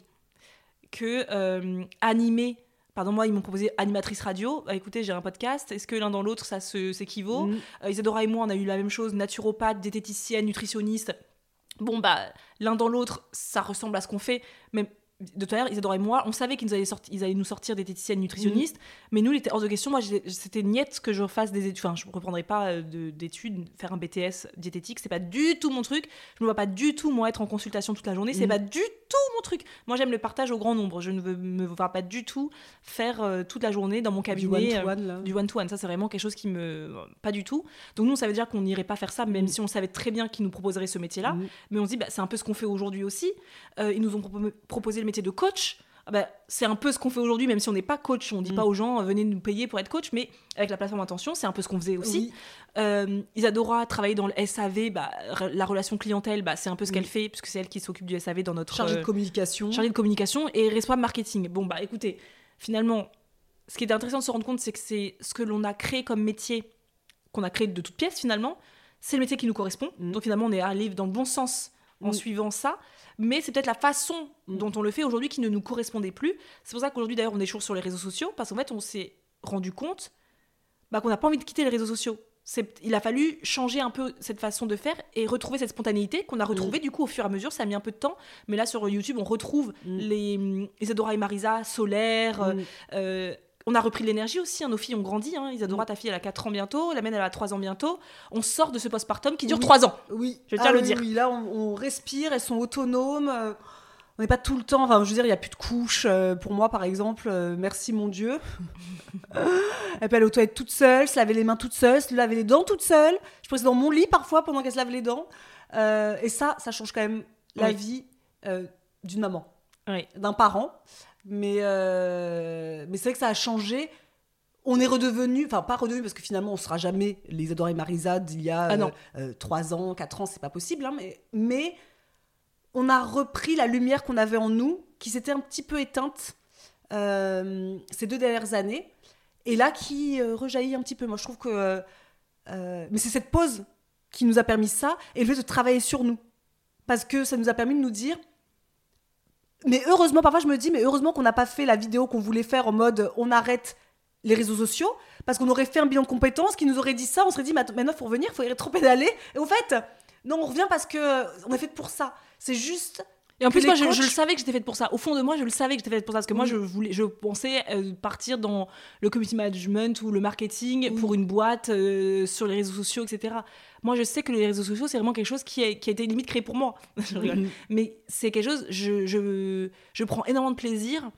Que euh, animer... Pardon, moi, ils m'ont proposé animatrice radio. Bah, écoutez, j'ai un podcast. Est-ce que l'un dans l'autre, ça se, s'équivaut mmh. euh, Isadora et moi, on a eu la même chose. Naturopathe, diététicienne, nutritionniste. Bon, bah, l'un dans l'autre, ça ressemble à ce qu'on fait. Mais... de tout à l'heure, Isadora et moi, on savait qu'ils nous allaient, sorti, ils allaient nous sortir des diététiciennes nutritionnistes, mmh. mais nous, il était hors de question. Moi, c'était niette que je fasse des études. Enfin, je ne reprendrai pas de, d'études, faire un B T S diététique, c'est pas du tout mon truc. Je ne me vois pas du tout, moi, être en consultation toute la journée, c'est mmh. pas du tout mon truc. Moi, j'aime le partage au grand nombre. Je ne veux, me vois pas du tout faire euh, toute la journée dans mon cabinet. Du one-to-one, là. Euh, du one-to-one. Ça, c'est vraiment quelque chose qui me... Pas du tout. Donc, nous, ça veut dire qu'on n'irait pas faire ça, même mmh. si on savait très bien qu'ils nous proposeraient ce métier-là. Mmh. Mais on se dit, bah, c'est un peu ce qu'on fait aujourd'hui aussi. Euh, ils nous ont pro- proposé le métier de coach. Ah bah, c'est un peu ce qu'on fait aujourd'hui, même si on n'est pas coach. On ne dit mmh. pas aux gens, venez nous payer pour être coach, mais avec la plateforme Intention, c'est un peu ce qu'on faisait aussi. Oui. Euh, Isadora travailler dans le S A V, bah, la relation clientèle, bah, c'est un peu ce mmh. qu'elle fait, puisque c'est elle qui s'occupe du S A V dans notre... Chargée de communication. Euh, chargée de communication et responsable marketing. Bon, bah écoutez, finalement, ce qui est intéressant de se rendre compte, c'est que c'est ce que l'on a créé comme métier, qu'on a créé de toutes pièces finalement, c'est le métier qui nous correspond. Mmh. Donc finalement, on est allé dans le bon sens en mmh. suivant ça. Mais c'est peut-être la façon dont on le fait aujourd'hui qui ne nous correspondait plus. C'est pour ça qu'aujourd'hui, d'ailleurs, on est toujours sur les réseaux sociaux, parce qu'en fait, on s'est rendu compte bah, qu'on n'a pas envie de quitter les réseaux sociaux. C'est, il a fallu changer un peu cette façon de faire et retrouver cette spontanéité qu'on a retrouvée, mmh. du coup, au fur et à mesure. Ça a mis un peu de temps, mais là, sur YouTube, on retrouve mmh. les Isadora et Marisa, Solaire... Mmh. Euh, on a repris de l'énergie aussi, hein. Nos filles ont grandi. Hein. Isadora, mmh. ta fille, elle a quatre ans bientôt. La mienne, elle a trois ans bientôt. On sort de ce postpartum qui dure oui. trois ans. Oui. Je vais te ah, le oui, dire. Oui, là, on, on respire, elles sont autonomes. Euh, on n'est pas tout le temps... Enfin, je veux dire, il n'y a plus de couches. Euh, pour moi, par exemple, euh, merci mon Dieu. Elle peut aller aux toilettes toute seule, se laver les mains toute seule, se laver les dents toute seule. Je peux rester dans mon lit, parfois, pendant qu'elle se lave les dents. Euh, et ça, ça change quand même la oui. vie euh, d'une maman, oui. d'un parent. Mais, euh, mais c'est vrai que ça a changé. On est redevenu, enfin pas redevenu parce que finalement on ne sera jamais les Isadora et Marisa d'il y a ah euh, euh, trois ans, quatre ans, c'est pas possible. Hein, mais, mais on a repris la lumière qu'on avait en nous, qui s'était un petit peu éteinte euh, ces deux dernières années, et là qui euh, rejaillit un petit peu. Moi je trouve que... Euh, euh, mais c'est cette pause qui nous a permis ça, et le fait de travailler sur nous. Parce que ça nous a permis de nous dire... Mais heureusement, parfois je me dis, mais heureusement qu'on n'a pas fait la vidéo qu'on voulait faire en mode on arrête les réseaux sociaux, parce qu'on aurait fait un bilan de compétences qui nous aurait dit ça, on serait dit, mais maintenant il faut revenir, il faut rétro-pédaler. Et au fait, non, on revient parce qu'on est fait pour ça. C'est juste... Et en plus, moi, coachs... je, je le savais que j'étais faite pour ça. Au fond de moi, je le savais que j'étais faite pour ça. Parce que oui. moi, je, voulais, je pensais euh, partir dans le community management ou le marketing oui. pour une boîte euh, sur les réseaux sociaux, et cetera. Moi, je sais que les réseaux sociaux, c'est vraiment quelque chose qui a, qui a été limite créé pour moi. Je rigole. Mm-hmm. Mais c'est quelque chose, je, je, je prends énormément de plaisir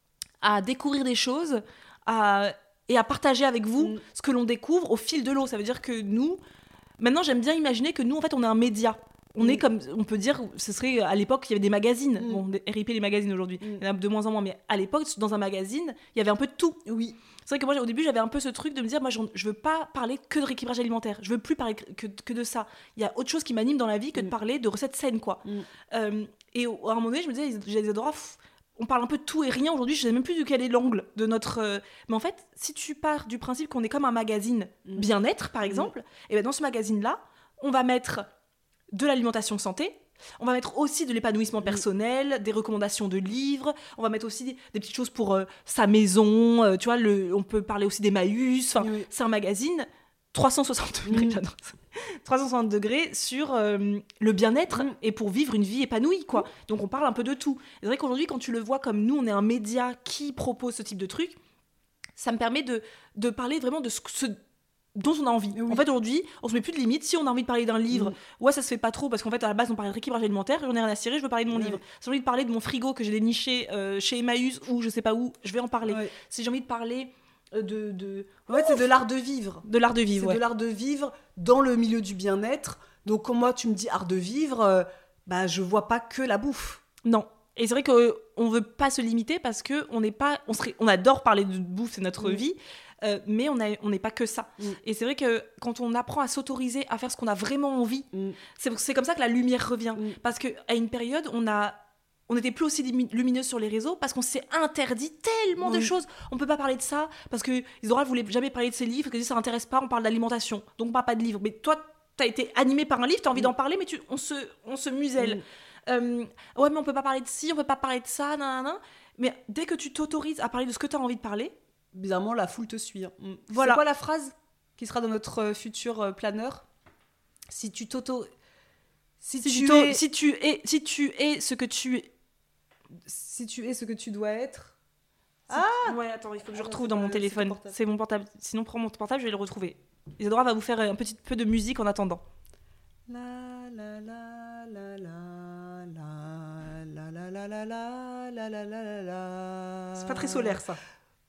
à découvrir des choses à, et à partager avec vous mm. ce que l'on découvre au fil de l'eau. Ça veut dire que nous, maintenant, j'aime bien imaginer que nous, en fait, on est un média. On mm. est comme, on peut dire, ce serait à l'époque, il y avait des magazines. Mm. Bon, R I P les magazines aujourd'hui, mm. il y en a de moins en moins, mais à l'époque, dans un magazine, il y avait un peu de tout. Oui. C'est vrai que moi, au début, j'avais un peu ce truc de me dire, moi, je ne veux pas parler que de rééquilibrage alimentaire. Je veux plus parler que, que de ça. Il y a autre chose qui m'anime dans la vie que mm. de parler de recettes saines, quoi. Mm. Euh, et à un moment donné, je me disais, j'ai des Isadora, on parle un peu de tout et rien aujourd'hui. Je ne sais même plus de quel est l'angle de notre. Euh... Mais en fait, si tu pars du principe qu'on est comme un magazine mm. bien-être, par exemple, mm. et ben dans ce magazine-là, on va mettre de l'alimentation santé. On va mettre aussi de l'épanouissement personnel, oui. des recommandations de livres. On va mettre aussi des, des petites choses pour euh, sa maison. Euh, tu vois, le, on peut parler aussi d'Emmaüs. Enfin, oui. C'est un magazine trois cent soixante degrés, mmh. j'adore ça. trois cent soixante degrés sur euh, le bien-être mmh. et pour vivre une vie épanouie, quoi. Mmh. Donc, on parle un peu de tout. Et c'est vrai qu'aujourd'hui, quand tu le vois comme nous, on est un média qui propose ce type de truc, ça me permet de, de parler vraiment de ce... ce dont on a envie. Oui. En fait, aujourd'hui, on se met plus de limites. Si on a envie de parler d'un livre, mmh. ouais, ça se fait pas trop parce qu'en fait, à la base, on parlait de rééquilibrage alimentaire. J'en ai rien à cirer, je veux parler de mon ouais. livre. Si j'ai envie de parler de mon frigo que j'ai déniché euh, chez Emmaüs ou je sais pas où, je vais en parler. Ouais. Si j'ai envie de parler euh, de, de... En fait, c'est de l'art de vivre. De l'art de vivre, C'est ouais. de l'art de vivre dans le milieu du bien-être. Donc, quand moi, tu me dis art de vivre, euh, bah, je vois pas que la bouffe. Non. Et c'est vrai qu'on on veut pas se limiter parce que on n'est pas, on serait, on adore parler de bouffe, c'est notre mmh. vie. Euh, mais on n'est on pas que ça. Mm. Et c'est vrai que quand on apprend à s'autoriser à faire ce qu'on a vraiment envie, mm. c'est, c'est comme ça que la lumière revient. Mm. Parce qu'à une période, on a... on n'était plus aussi lumineuse sur les réseaux parce qu'on s'est interdit tellement oui. de choses. On ne peut pas parler de ça parce que Isadora ne voulait jamais parler de ses livres, que ça ne l'intéresse pas, on parle d'alimentation, donc on ne parle pas de livres. Mais toi, tu as été animée par un livre, tu as envie mm. d'en parler, mais tu, on, se, on se muselle. Mm. Euh, ouais, mais on ne peut pas parler de ci, on ne peut pas parler de ça, nan, nan, nan. Mais dès que tu t'autorises à parler de ce que tu as envie de parler, bizarrement, la foule te suit. Hein. Voilà. C'est quoi la phrase qui sera dans notre futur euh, planeur ? Si tu t'auto... Si, si, tu tu es... si tu es... Si tu es ce que tu es... Si tu es ce que tu dois être... Si ah tu... Ouais, attends, il faut que je ah, retrouve dans mon téléphone. C'est, c'est mon portable. Sinon, prends mon portable, je vais le retrouver. Isadora va vous faire un petit peu de musique en attendant. La la la la la la la la la la la la la la la. C'est pas très solaire, ça.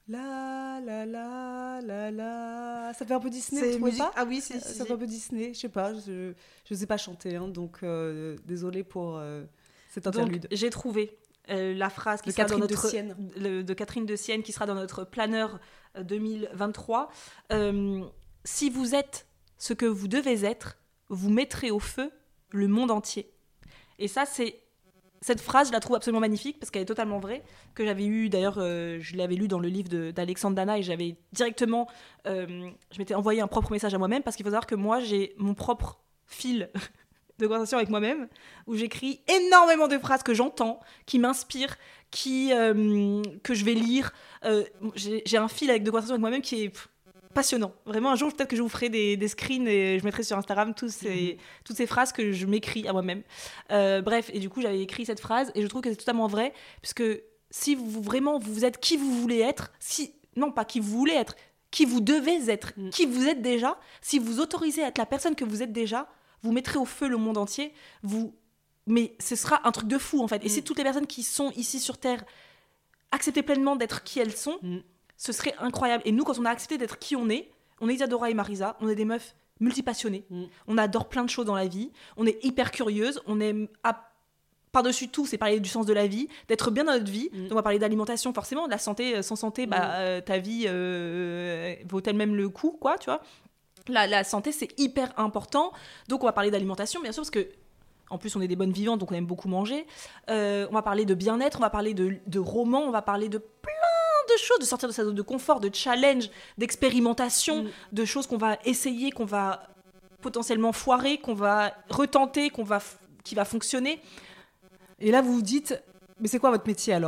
La la la la la. Ça fait un peu Disney, c'est vous trouvez musique... pas ? Ah oui, c'est, ça fait un peu Disney. Je sais pas, je je sais pas chanter, hein, donc euh, désolée pour euh, cette interlude. Donc, j'ai trouvé euh, la phrase qui de sera Catherine dans notre de Sienne. Le, de Catherine de Sienne qui sera dans notre planeur deux mille vingt-trois. Euh, si vous êtes ce que vous devez être, vous mettrez au feu le monde entier. Et ça, c'est cette phrase, je la trouve absolument magnifique parce qu'elle est totalement vraie, que j'avais eu, d'ailleurs, euh, je l'avais lu dans le livre de, d'Alexandre Dana et j'avais directement, euh, je m'étais envoyé un propre message à moi-même parce qu'il faut savoir que moi, j'ai mon propre fil de conversation avec moi-même où j'écris énormément de phrases que j'entends, qui m'inspirent, qui, euh, que je vais lire. Euh, j'ai, j'ai un fil avec de conversation avec moi-même qui est... Pff, passionnant. Vraiment, un jour, peut-être que je vous ferai des, des screens et je mettrai sur Instagram tous ces, mmh. toutes ces phrases que je m'écris à moi-même. Euh, bref, et du coup, j'avais écrit cette phrase et je trouve que c'est totalement vrai, puisque si vous vraiment, vous êtes qui vous voulez être, si, non, pas qui vous voulez être, qui vous devez être, mmh. qui vous êtes déjà, si vous autorisez à être la personne que vous êtes déjà, vous mettrez au feu le monde entier, vous... mais ce sera un truc de fou, en fait. Et mmh. si toutes les personnes qui sont ici sur Terre acceptaient pleinement d'être qui elles sont, mmh. ce serait incroyable. Et nous, quand on a accepté d'être qui on est, on est Isadora et Marisa, on est des meufs multipassionnées. Mm. On adore plein de choses dans la vie. On est hyper curieuses. On aime, à... par-dessus tout, c'est parler du sens de la vie, d'être bien dans notre vie. Mm. Donc on va parler d'alimentation, forcément. De la santé, sans santé, mm. bah, euh, ta vie euh, vaut-elle même le coup, quoi, tu vois. La, la santé, c'est hyper important. Donc on va parler d'alimentation, bien sûr, parce que en plus, on est des bonnes vivantes, donc on aime beaucoup manger. Euh, on va parler de bien-être, on va parler de, de romans, on va parler de plein de choses, de sortir de sa zone de confort, de challenge, d'expérimentation, mmh. de choses qu'on va essayer, qu'on va potentiellement foirer, qu'on va retenter, qu'on va, qui va fonctionner. Et là, vous vous dites, mais c'est quoi votre métier alors ?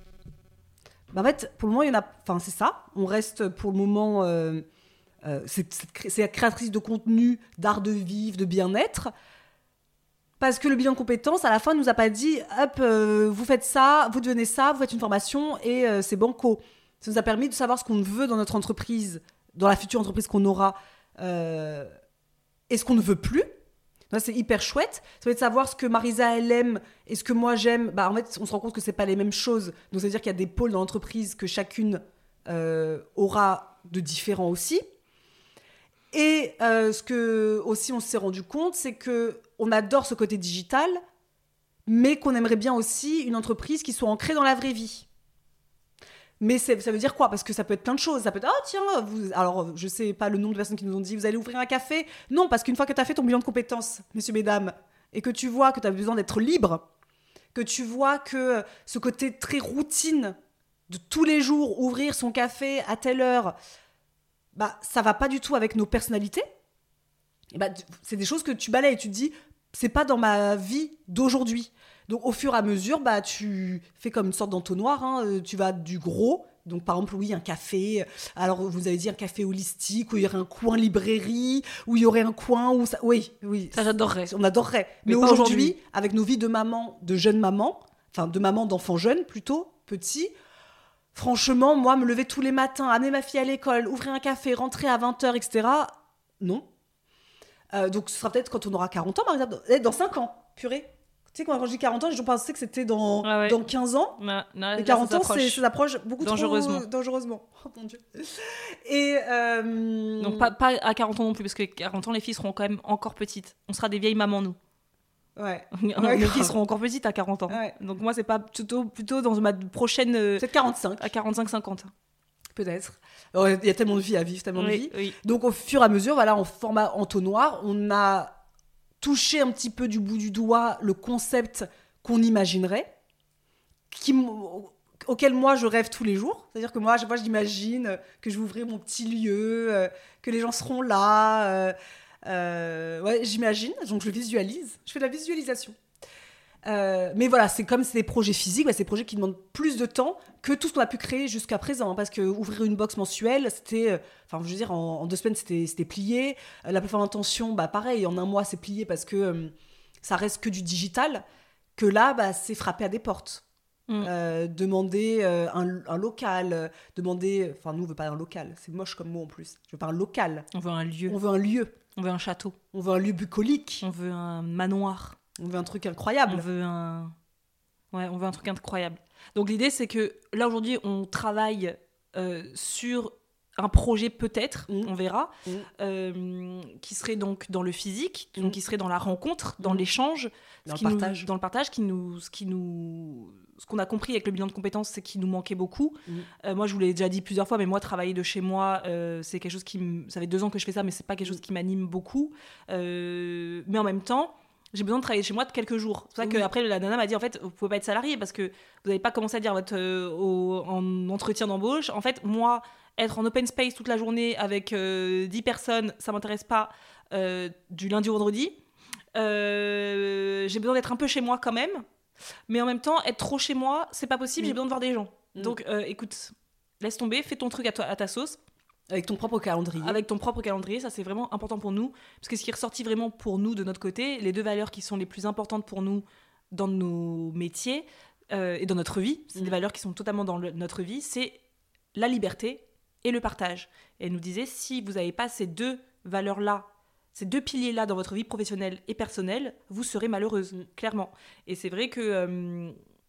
Bah, en fait, pour le moment, il y en a... Enfin, c'est ça. On reste pour le moment... Euh, euh, c'est, c'est, c'est la créatrice de contenu, d'art de vivre, de bien-être. Parce que le bilan de compétences, à la fin, ne nous a pas dit « Hop, euh, vous faites ça, vous devenez ça, vous faites une formation et euh, c'est banco ». Ça nous a permis de savoir ce qu'on veut dans notre entreprise, dans la future entreprise qu'on aura, euh, et ce qu'on ne veut plus. Donc, c'est hyper chouette. Ça va être de savoir ce que Marisa, elle aime et ce que moi, j'aime. Bah, en fait, on se rend compte que ce n'est pas les mêmes choses. Donc, ça veut dire qu'il y a des pôles dans l'entreprise que chacune euh, aura de différents aussi. Et euh, ce que aussi on s'est rendu compte, c'est qu'on adore ce côté digital, mais qu'on aimerait bien aussi une entreprise qui soit ancrée dans la vraie vie. Mais c'est, ça veut dire quoi ? Parce que ça peut être plein de choses. Ça peut être, ah oh, tiens, vous... alors je sais pas le nombre de personnes qui nous ont dit, vous allez ouvrir un café ? Non, parce qu'une fois que tu as fait ton bilan de compétences, messieurs, mesdames, et que tu vois que tu as besoin d'être libre, que tu vois que ce côté très routine de tous les jours, ouvrir son café à telle heure... bah, ça va pas du tout avec nos personnalités. Et bah, c'est des choses que tu balayes et tu te dis, c'est pas dans ma vie d'aujourd'hui. Donc, au fur et à mesure, bah, tu fais comme une sorte d'entonnoir. Hein, tu vas du gros. Donc, par exemple, oui, un café. Alors, vous avez dit un café holistique où il y aurait un coin librairie, où il y aurait un coin où ça... Oui, oui. Ça, j'adorerais. On adorerait. Mais, Mais aujourd'hui, aujourd'hui, avec nos vies de maman, de jeunes mamans, enfin, de maman d'enfants jeunes plutôt, petits, franchement, moi, me lever tous les matins, amener ma fille à l'école, ouvrir un café, rentrer à vingt heures, et cetera, non. Euh, donc, ce sera peut-être quand on aura quarante ans, par exemple. Dans cinq ans, purée. Tu sais, quand je dis quarante ans, j'ai toujours pensé que c'était dans, ah ouais. dans quinze ans. Non, non, et quarante ans, c'est, ça s'approche beaucoup dangereusement. trop dangereusement. Oh mon Dieu. Et euh... Donc, pas, pas à quarante ans non plus, parce que quarante ans, les filles seront quand même encore petites. On sera des vieilles mamans, nous. Ouais. Mais Ouais, qui seront encore petites à quarante ans. Ouais. Donc moi, c'est pas plutôt, plutôt dans ma prochaine... euh, Peut-être quarante-cinq. à quarante-cinq cinquante. Peut-être. Alors, il y a tellement de vie à vivre, tellement de Oui, vie. oui. Donc, au fur et à mesure, voilà, en format entonnoir, on a touché un petit peu du bout du doigt le concept qu'on imaginerait, qui, m- auquel moi, je rêve tous les jours. C'est-à-dire que moi, à chaque fois, j'imagine que je vais ouvrir mon petit lieu, euh, que les gens seront là. euh, euh, ouais, j'imagine, donc je le visualise. Je fais de la visualisation. Euh, mais voilà, c'est comme c'est des projets physiques, bah, c'est des projets qui demandent plus de temps que tout ce qu'on a pu créer jusqu'à présent. Hein, parce que ouvrir une box mensuelle, c'était, euh, enfin, je veux dire, en, en deux semaines, c'était, c'était plié. Euh, la plateforme d'intention, bah, pareil, en un mois, c'est plié parce que euh, ça reste que du digital. Que là, bah, c'est frapper à des portes. Mm. Euh, demander euh, un, un local, euh, demander, enfin, nous, on veut pas un local, c'est moche comme mot en plus. Je veux pas un local. On veut un lieu, On veut un lieu. on veut un château, On veut un lieu bucolique. on veut un manoir, On veut un truc on incroyable. veut un... Ouais, on veut un truc incroyable. Donc l'idée, c'est que là, aujourd'hui, on travaille euh, sur un projet peut-être, Mm. on verra, Mm. euh, qui serait donc dans le physique, Mm. donc qui serait dans la rencontre, dans Mm. l'échange, Dans ce le qui nous- partage. dans le partage, qui nous, ce qui nous, ce qu'on a compris avec le bilan de compétences, c'est qu'il nous manquait beaucoup. Mm. Euh, moi, je vous l'ai déjà dit plusieurs fois, mais moi, travailler de chez moi, euh, c'est quelque chose qui, me- ça fait deux ans que je fais ça, mais c'est pas quelque chose qui m'anime beaucoup. Euh, mais en même temps, j'ai besoin de travailler chez moi de quelques jours. C'est pour ça Oui. qu'après, la nana m'a dit, en fait, vous pouvez pas être salarié parce que vous n'avez pas commencé à dire votre, euh, au- en entretien d'embauche. En fait, moi, être en open space toute la journée avec euh, dix personnes, ça m'intéresse pas euh, du lundi au vendredi. Euh, j'ai besoin d'être un peu chez moi quand même. Mais en même temps, être trop chez moi, c'est pas possible, Mm. j'ai besoin de voir des gens. Mm. Donc, euh, écoute, laisse tomber, fais ton truc à, toi- à ta sauce. Avec ton propre calendrier. Avec ton propre calendrier, ça c'est vraiment important pour nous. Parce que ce qui est ressorti vraiment pour nous de notre côté, les deux valeurs qui sont les plus importantes pour nous dans nos métiers euh, et dans notre vie, c'est Mm. des valeurs qui sont totalement dans le- notre vie, c'est la liberté et le partage. Et elle nous disait, si vous n'avez pas ces deux valeurs-là, ces deux piliers-là dans votre vie professionnelle et personnelle, vous serez malheureuse, Mm. clairement. Et c'est vrai que euh,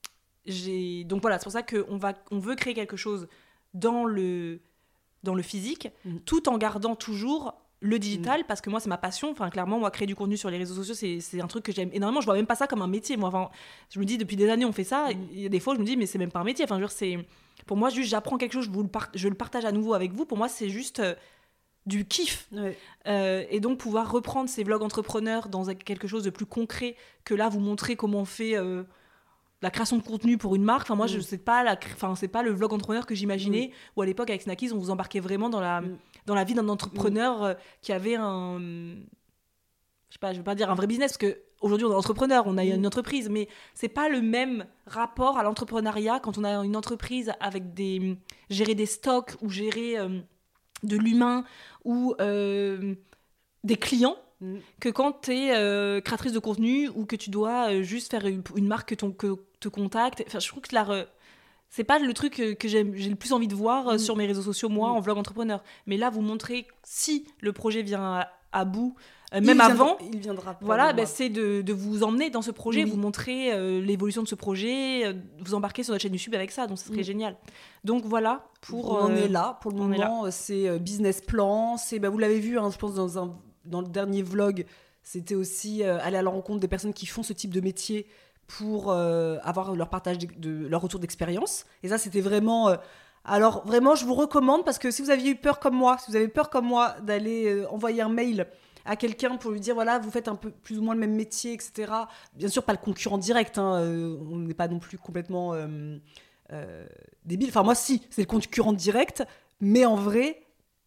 j'ai... Donc voilà, c'est pour ça qu'on va... on veut créer quelque chose dans le, dans le physique, Mm. tout en gardant toujours le digital, parce que moi, c'est ma passion. Enfin, clairement, moi, créer du contenu sur les réseaux sociaux, c'est, c'est un truc que j'aime énormément. Je vois même pas ça comme un métier. Moi, enfin, je me dis, depuis des années, on fait ça. Mm. Il y a des fois, je me dis, mais c'est même pas un métier. Enfin, je veux dire, c'est... Pour moi, juste, j'apprends quelque chose, je, vous le par- je le partage à nouveau avec vous. Pour moi, c'est juste euh, du kiff. Ouais. Euh, et donc, pouvoir reprendre ces vlogs entrepreneurs dans quelque chose de plus concret que là, vous montrer comment on fait euh, la création de contenu pour une marque. Enfin, moi, Mm. je sais pas, la... cré- enfin, c'est pas le vlog entrepreneur que j'imaginais. Ou à l'époque, avec Snackies, on vous embarquait vraiment dans la, Mm. dans la vie d'un entrepreneur euh, qui avait un... Je sais pas, je vais pas dire un vrai business, parce que aujourd'hui on est entrepreneur, on a Mm. une entreprise, mais c'est pas le même rapport à l'entrepreneuriat quand on a une entreprise avec des... gérer des stocks ou gérer euh, de l'humain ou euh, des clients, Mm. que quand tu es euh, créatrice de contenu ou que tu dois euh, juste faire une, une marque que, ton, que te contacte. Enfin, je trouve que la re- c'est pas le truc que, que j'aime- j'ai le plus envie de voir euh, Mm. sur mes réseaux sociaux, moi, Mm. en vlog entrepreneur. Mais là, vous montrez si le projet vient à, à bout, euh, Il même viendra- avant. Il viendra. Voilà, probablement. ben, c'est de, de vous emmener dans ce projet, Oui. vous montrer euh, l'évolution de ce projet, euh, vous embarquer sur notre chaîne YouTube avec ça, donc ce serait Mm. génial. Donc voilà, pour... on en euh, est là pour le on est moment. euh, C'est euh, business plan. C'est, bah, vous l'avez vu, hein, je pense dans un dans le dernier vlog, c'était aussi euh, aller à la rencontre des personnes qui font ce type de métier pour euh, avoir leur partage de, de- leur retour d'expérience. Et ça, c'était vraiment. euh, alors vraiment, je vous recommande, parce que si vous aviez eu peur comme moi, si vous avez peur comme moi d'aller euh, envoyer un mail à quelqu'un pour lui dire voilà, vous faites un peu plus ou moins le même métier, et cetera. Bien sûr, pas le concurrent direct. Hein, euh, on n'est pas non plus complètement euh, euh, débile. Enfin, moi, si, c'est le concurrent direct, mais en vrai,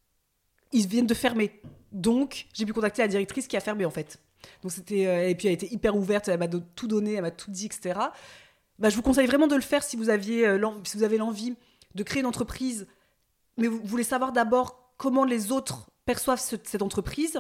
ils viennent de fermer. Donc, j'ai pu contacter la directrice qui a fermé, en fait. Donc, c'était, euh, et puis, elle était hyper ouverte, elle m'a do- tout donné, elle m'a tout dit, et cetera. Bah, je vous conseille vraiment de le faire si vous, aviez, euh, l'en- si vous avez l'envie de créer une entreprise, mais vous voulez savoir d'abord comment les autres perçoivent ce- cette entreprise.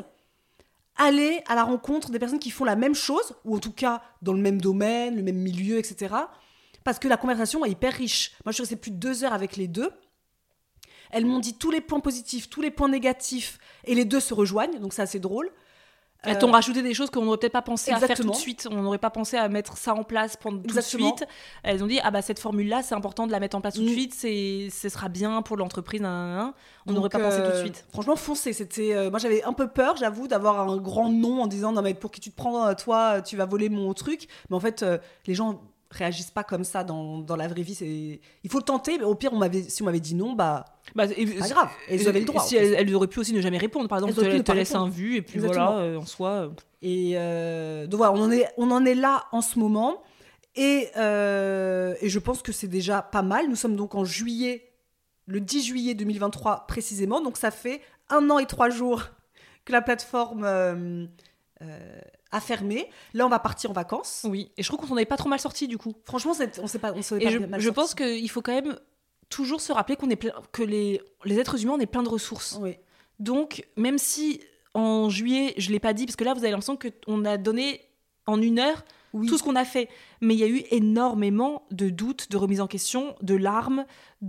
Allez à la rencontre des personnes qui font la même chose, ou en tout cas dans le même domaine, le même milieu, et cetera. Parce que la conversation est hyper riche. Moi, je suis restée plus de deux heures avec les deux. Elles m'ont dit tous les points positifs, tous les points négatifs, et les deux se rejoignent, donc c'est assez drôle. Elles t'ont rajouté des choses qu'on n'aurait peut-être pas pensé Exactement. à faire tout de suite. On n'aurait pas pensé à mettre ça en place pendant, tout Exactement. de suite. Elles ont dit, ah bah cette formule-là, c'est important de la mettre en place tout de Mm. suite. C'est, ce sera bien pour l'entreprise. Nan, nan, nan. On Donc, n'aurait pas pensé tout de euh, suite. Franchement, foncez. C'était, euh, moi, j'avais un peu peur, j'avoue, d'avoir un grand nom en disant non mais pour qui tu te prends, euh, toi, tu vas voler mon truc. Mais en fait, euh, les gens réagissent pas comme ça dans, dans la vraie vie. C'est... Il faut le tenter. Mais au pire, on m'avait, si on m'avait dit non, bah Bah, et- pas grave. Elles avaient le droit. Si en fait. elles, elles auraient pu aussi ne jamais répondre. Par exemple, Elles auraient pu te, ne te pas laisser un répondre. vu et puis Exactement. voilà, euh, en soi. euh, Et euh, donc voilà, on en est, on en est là en ce moment. Et, euh, et je pense que c'est déjà pas mal. Nous sommes donc en juillet, le dix juillet deux mille vingt-trois précisément. Donc ça fait un an et trois jours que la plateforme euh, euh, a fermé. Là, on va partir en vacances. Oui, et je trouve qu'on n'en est pas trop mal sorti du coup. Franchement, c'est- on sait pas, on s'en est Et pas je, mal je sortis. pense qu'il faut quand même toujours se rappeler qu'on est plein- que les, les êtres humains, on est plein de ressources. Oui. Donc, même si en juillet, je ne l'ai pas dit, parce que là, vous avez l'impression qu'on a donné en une heure Oui. tout ce qu'on a fait. Mais il y a eu énormément de doutes, de remises en question, de larmes,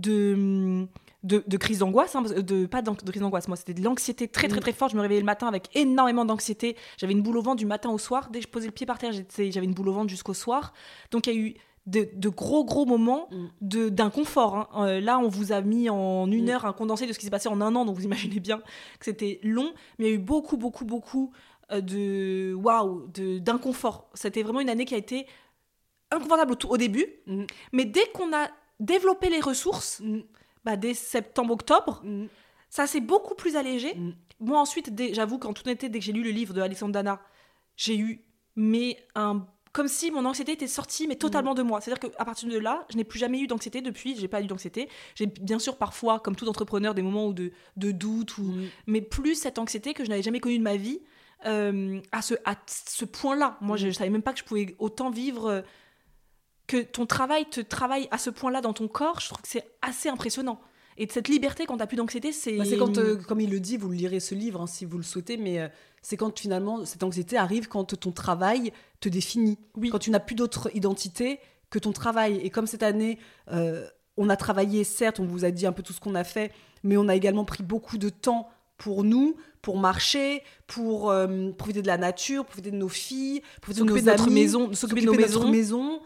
de, de, de crises d'angoisse. Hein, de, pas d'an- de crises d'angoisse, moi, c'était de l'anxiété très, très, Mm. très forte. Je me réveillais le matin avec énormément d'anxiété. J'avais une boule au ventre du matin au soir. Dès que je posais le pied par terre, j'étais- j'avais une boule au ventre jusqu'au soir. Donc, il y a eu de, de gros, gros moments Mm. de, d'inconfort. Hein. Euh, là, on vous a mis en une Mm. heure un condensé de ce qui s'est passé en un an. Donc, vous imaginez bien que c'était long. Mais il y a eu beaucoup, beaucoup, beaucoup euh, de waouh, de, d'inconfort. C'était vraiment une année qui a été inconfortable au, tout- au début. Mm. Mais dès qu'on a développé les ressources, Mm. bah, dès septembre-octobre, Mm. ça s'est beaucoup plus allégé. Mm. Moi, ensuite, dès- j'avoue qu'en toute honnêteté, dès que j'ai lu le livre de Alexandre Dana, j'ai eu mais un... comme si mon anxiété était sortie, mais totalement de moi. C'est-à-dire qu'à partir de là, je n'ai plus jamais eu d'anxiété depuis, j'ai pas eu d'anxiété. J'ai bien sûr parfois, comme tout entrepreneur, des moments où de, de doute, ou... Mm. mais plus cette anxiété que je n'avais jamais connue de ma vie, euh, à, ce, à ce point-là. Moi, je ne savais même pas que je pouvais autant vivre... euh, que ton travail te travaille à ce point-là dans ton corps, je trouve que c'est assez impressionnant. Et de cette liberté quand t'as plus d'anxiété, c'est... Bah, c'est quand, euh, comme il le dit, vous le lirez ce livre hein, si vous le souhaitez, mais euh, c'est quand finalement cette anxiété arrive quand ton travail te définit. Oui. Quand tu n'as plus d'autre identité que ton travail. Et comme cette année, euh, on a travaillé, certes, on vous a dit un peu tout ce qu'on a fait, mais on a également pris beaucoup de temps pour nous, pour marcher, pour euh, profiter de la nature, profiter de nos filles, profiter S'occuper de de nos notre amis, maison, de s'occuper de nos notre maisons. maison.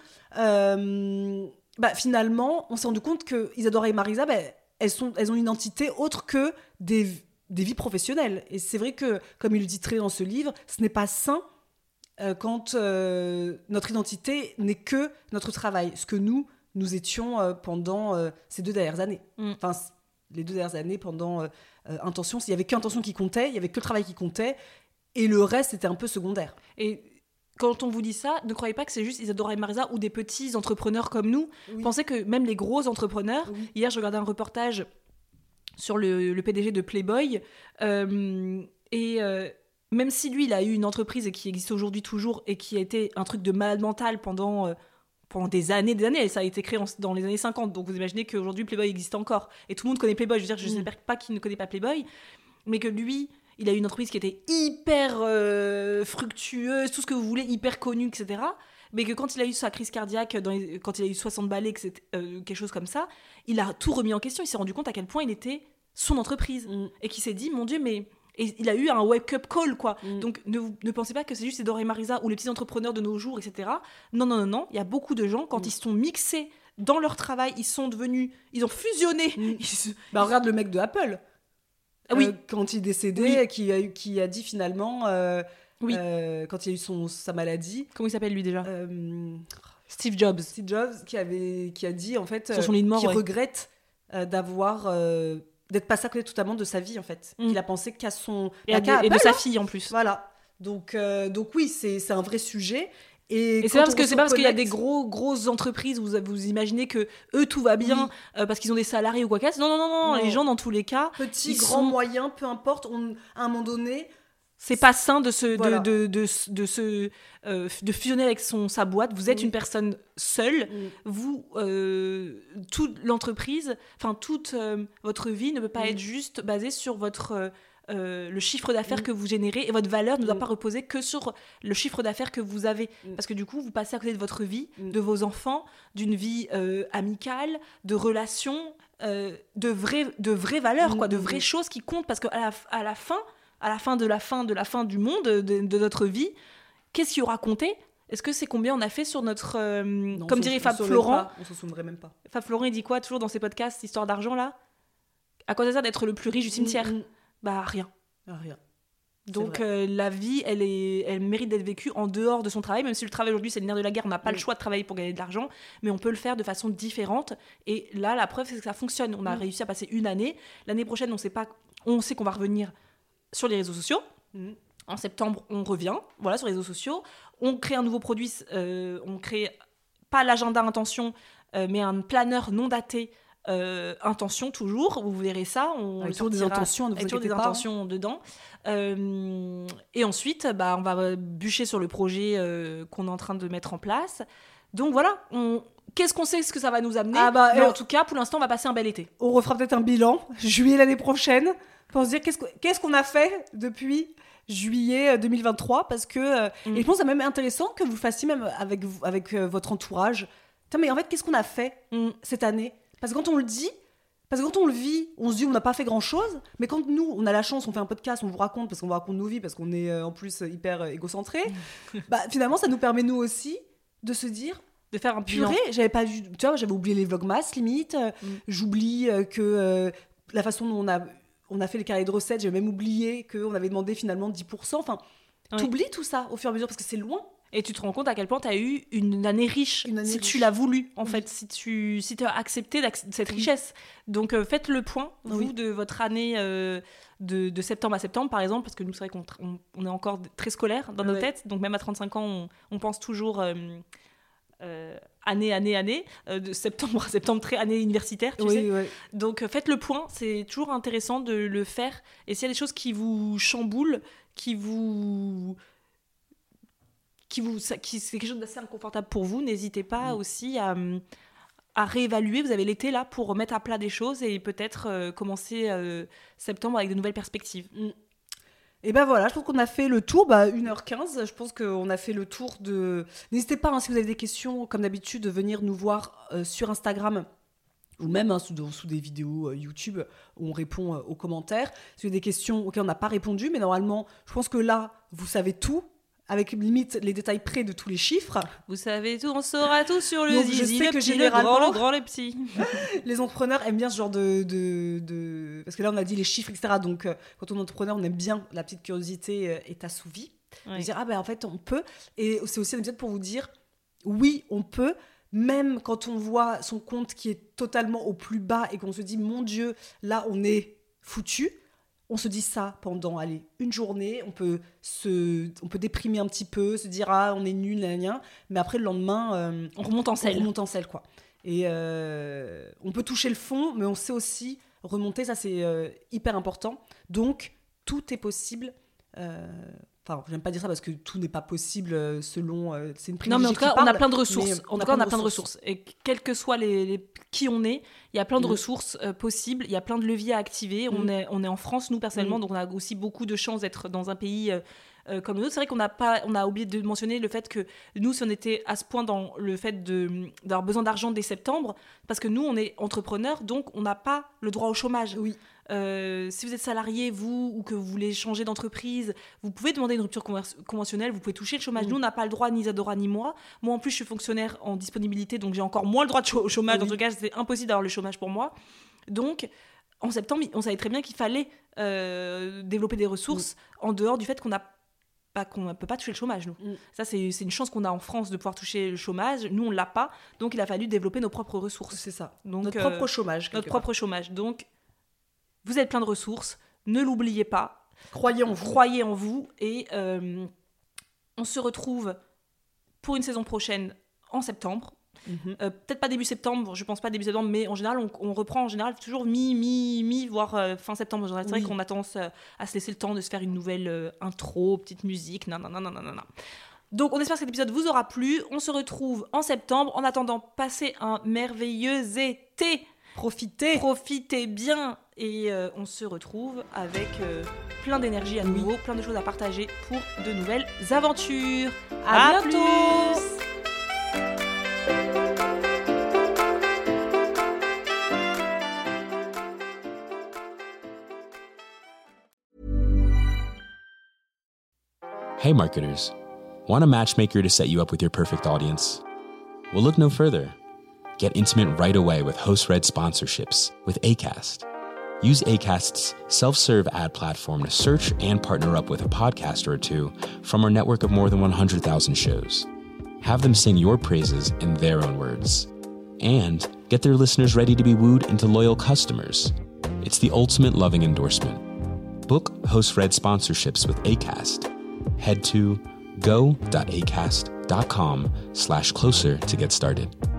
Euh, bah, finalement, on s'est rendu compte que Isadora et Marisa, bah, elles, sont, elles ont une identité autre que des, des vies professionnelles. Et c'est vrai que, comme il le dit très dans ce livre, ce n'est pas sain euh, quand euh, notre identité n'est que notre travail. Ce que nous, nous étions euh, pendant euh, ces deux dernières années. Mm. Enfin, les deux dernières années pendant euh, euh, Intention. Il n'y avait qu'Intention qui comptait, il n'y avait que le travail qui comptait. Et le reste, c'était un peu secondaire. Et quand on vous dit ça, ne croyez pas que c'est juste Isadora et Marisa ou des petits entrepreneurs comme nous. Oui. Pensez que même les gros entrepreneurs... Oui. Hier, je regardais un reportage sur le, le P D G de Playboy. euh, et euh, même si lui, il a eu une entreprise qui existe aujourd'hui toujours et qui a été un truc de malade mental pendant... euh, pendant des années, des années, et ça a été créé en- dans les années cinquante, donc vous imaginez qu'aujourd'hui Playboy existe encore, et tout le monde connaît Playboy, je veux dire, je ne Mm. sais pas qui ne connaît pas Playboy, mais que lui, il a eu une entreprise qui était hyper euh, fructueuse, tout ce que vous voulez, hyper connue, et cetera, mais que quand il a eu sa crise cardiaque, dans les- quand il a eu soixante balais, que c'était, euh, quelque chose comme ça, il a tout remis en question, il s'est rendu compte à quel point il était son entreprise, Mm. et qu'il s'est dit, mon Dieu, mais... Et il a eu un wake-up call, quoi. Mm. Donc, ne, vous- ne pensez pas que c'est juste Isadora et Marisa ou les petits entrepreneurs de nos jours, et cetera. Non, non, non, non. Il y a beaucoup de gens, quand Mm. ils se sont mixés dans leur travail, ils sont devenus... Ils ont fusionné. Mm. Ils se- Bah, regarde le mec de Apple. Ah oui. Euh, quand il est décédé, Oui. qui, a eu, qui a dit finalement, euh, Oui. euh, quand il y a eu son, sa maladie, Comment il s'appelle, lui, déjà euh, Steve Jobs. Steve Jobs qui, avait, qui a dit en fait Sur son lit de mort, qu'il ouais. regrette euh, d'avoir euh, d'être passé à côté totalement de sa vie en fait. Mm. Qu'il a pensé qu'à son Et, bah, à- qu'à et de Apple, sa hein. fille, en plus. Voilà. Donc, euh, donc oui, c'est c'est un vrai sujet. Et, Et quand c'est pas parce on que se c'est pas parce qu'il y a des reconnecte- gros grosses entreprises où vous, vous imaginez que eux tout va bien Oui. euh, parce qu'ils ont des salariés ou quoi que ce soit. Non non non non, Non. les gens dans tous les cas, Petit, ils grand, sont- moyen, peu importe, on, à un moment donné, c'est pas sain de se Voilà. de, de, de, de se euh, de fusionner avec son sa boîte. Vous êtes Oui. une personne seule. mm, Vous euh, toute l'entreprise, enfin toute euh, votre vie ne peut pas Mm. être juste basée sur votre euh, euh, le chiffre d'affaires Mm. que vous générez, et votre valeur ne doit Mm. pas reposer que sur le chiffre d'affaires que vous avez, Mm. parce que du coup vous passez à côté de votre vie, Mm. de vos enfants, d'une vie euh, amicale, de relations, euh, de vraies de vraies valeurs, Mm, quoi, de mm, vraies mm. choses qui comptent, parce que à la, à la fin, à la fin de la fin de la fin du monde, de, de notre vie, qu'est-ce qui aura compté ? Est-ce que c'est combien on a fait sur notre... Euh, non, comme dirait Fab Florent. On s'en souviendrait même pas. Fab Florent, il dit quoi toujours dans ses podcasts, histoire d'argent, là ? À quoi ça sert d'être le plus riche du cimetière ? mmh, mmh. Bah, rien. Ah, rien. Donc euh, la vie, elle, est, elle mérite d'être vécue en dehors de son travail, même si le travail aujourd'hui c'est le nerf de la guerre, on n'a pas mmh. le choix de travailler pour gagner de l'argent, mais on peut le faire de façon différente. Et là, la preuve c'est que ça fonctionne. On a mmh. réussi à passer une année. L'année prochaine, on sait pas, on sait qu'on va revenir sur les réseaux sociaux. Mmh. En septembre, on revient, voilà, sur les réseaux sociaux. On crée un nouveau produit. Euh, on crée pas l'agenda intention, euh, mais un planeur non daté. Euh, intention toujours, vous verrez ça, on avec toujours des intentions, ne vous toujours des pas, intentions hein. dedans. Euh, et ensuite, bah, on va bûcher sur le projet euh, qu'on est en train de mettre en place. Donc voilà, on... qu'est-ce qu'on sait ce que ça va nous amener ah bah, Mais euh, en tout cas, pour l'instant, on va passer un bel été. On refera peut-être un bilan juillet l'année prochaine pour se dire qu'est-ce, que, qu'est-ce qu'on a fait depuis juillet deux mille vingt-trois, parce que mm. et je pense que c'est même intéressant que vous le fassiez même avec avec euh, votre entourage. Putain, mais en fait, qu'est-ce qu'on a fait mm. cette année? Parce que quand on le dit, parce que quand on le vit, on se dit on n'a pas fait grand-chose, mais quand nous, on a la chance, on fait un podcast, on vous raconte, parce qu'on vous raconte nos vies, parce qu'on est euh, en plus hyper euh, égocentré, bah, finalement, ça nous permet nous aussi de se dire... De faire un bilan. Purée, j'avais pas vu... Tu vois, j'avais oublié les vlogmas, limite. Euh, mm. J'oublie euh, que euh, la façon dont on a, on a fait les carrés de recettes, j'avais même oublié qu'on avait demandé finalement dix pour cent. Enfin, oui. T'oublies tout ça au fur et à mesure, parce que c'est loin. Et tu te rends compte à quel point tu as eu une année riche, une année si riche. Tu l'as voulu, en oui. fait, si tu si as accepté cette oui. richesse. Donc, euh, faites le point, vous, oui. de votre année euh, de, de septembre à septembre, par exemple, parce que nous, c'est vrai qu'on on, on est encore très scolaire dans nos oui. têtes. Donc, même à trente-cinq ans, on, on pense toujours euh, euh, année, année, année, euh, de septembre à septembre, très année universitaire, tu oui, sais. Oui. Donc, euh, faites le point, c'est toujours intéressant de le faire. Et s'il y a des choses qui vous chamboulent, qui vous... Qui vous, qui, c'est quelque chose d'assez inconfortable pour vous, n'hésitez pas mmh. aussi à, à réévaluer. Vous avez l'été là pour remettre à plat des choses et peut-être euh, commencer euh, septembre avec de nouvelles perspectives. Mmh. Et ben voilà, je pense qu'on a fait le tour, bah, une heure quinze, je pense qu'on a fait le tour de... N'hésitez pas, hein, si vous avez des questions, comme d'habitude, de venir nous voir euh, sur Instagram ou même hein, sous, sous des vidéos euh, YouTube où on répond euh, aux commentaires. Si vous avez des questions auxquelles on n'a pas répondu, mais normalement, je pense que là, vous savez tout. Avec limite les détails près de tous les chiffres. Vous savez tout, on saura tout sur le Donc, zizi, je sais le que petit, généralement, le grand, le grand, le petit. Les entrepreneurs aiment bien ce genre de, de, de... Parce que là, on a dit les chiffres, et cetera. Donc, euh, quand on est entrepreneur, on aime bien, la petite curiosité euh, est assouvie. Oui. De dire, ah ben en fait, on peut. Et c'est aussi un épisode pour vous dire, oui, on peut, même quand on voit son compte qui est totalement au plus bas et qu'on se dit, mon Dieu, là, on est foutu. On se dit ça pendant, allez, une journée, on peut, se, on peut déprimer un petit peu, se dire « Ah, on est nul, gna, gna, gna. » Mais après, le lendemain, euh, on remonte en selle. On remonte en selle, quoi. Et euh, on peut toucher le fond, mais on sait aussi remonter, ça c'est euh, hyper important. Donc, tout est possible. Euh, Enfin, j'aime pas dire ça parce que tout n'est pas possible selon... Euh, c'est une non, mais en tout cas, on a plein de ressources. En tout cas, on a plein de ressources. Et quel que soit les, les, qui on est, il y a plein de mmh. ressources euh, possibles. Il y a plein de leviers à activer. Mmh. On, est, on est en France, nous, personnellement, mmh. donc on a aussi beaucoup de chance d'être dans un pays... Euh, Euh, comme nous, c'est vrai qu'on a pas, on a oublié de mentionner le fait que nous, si on était à ce point dans le fait de d'avoir besoin d'argent dès septembre, parce que nous, on est entrepreneurs, donc on n'a pas le droit au chômage. Oui. Euh, si vous êtes salarié, vous, ou que vous voulez changer d'entreprise, vous pouvez demander une rupture conventionnelle, vous pouvez toucher le chômage. Oui. Nous, on n'a pas le droit, ni Isadora, ni moi. Moi, en plus, je suis fonctionnaire en disponibilité, donc j'ai encore moins le droit au chômage. Oui. Dans ce cas, c'est impossible d'avoir le chômage pour moi. Donc, en septembre, on savait très bien qu'il fallait euh, développer des ressources oui. en dehors du fait qu'on a Pas qu'on ne peut pas toucher le chômage, nous. Mm. Ça, c'est, c'est une chance qu'on a en France de pouvoir toucher le chômage. Nous, on ne l'a pas. Donc, il a fallu développer nos propres ressources. C'est ça. Donc, notre euh, propre chômage. Notre propre part. chômage. Donc, vous êtes plein de ressources. Ne l'oubliez pas. Croyez en vous. Croyez en vous. Et euh, on se retrouve pour une saison prochaine en septembre. Mm-hmm. Euh, peut-être pas début septembre, je pense pas début septembre, mais en général, on, on reprend en général toujours mi, mi, mi, voire euh, fin septembre. En général, c'est oui. vrai qu'on a tendance euh, à se laisser le temps de se faire une nouvelle euh, intro, petite musique, non, non, non, non, non, non. Donc, on espère que cet épisode vous aura plu. On se retrouve en septembre. En attendant, passez un merveilleux été. Profitez. Profitez bien. Et euh, on se retrouve avec euh, plein d'énergie à nouveau, oui. plein de choses à partager pour de nouvelles aventures. À, à bientôt. Plus. Hey marketers, want a matchmaker to set you up with your perfect audience? Well, look no further. Get intimate right away with host-read sponsorships with Acast. Use Acast's self-serve ad platform to search and partner up with a podcaster or two from our network of more than one hundred thousand shows. Have them sing your praises in their own words. And get their listeners ready to be wooed into loyal customers. It's the ultimate loving endorsement. Book host-read sponsorships with Acast. Head to go.acast.com slash closer to get started.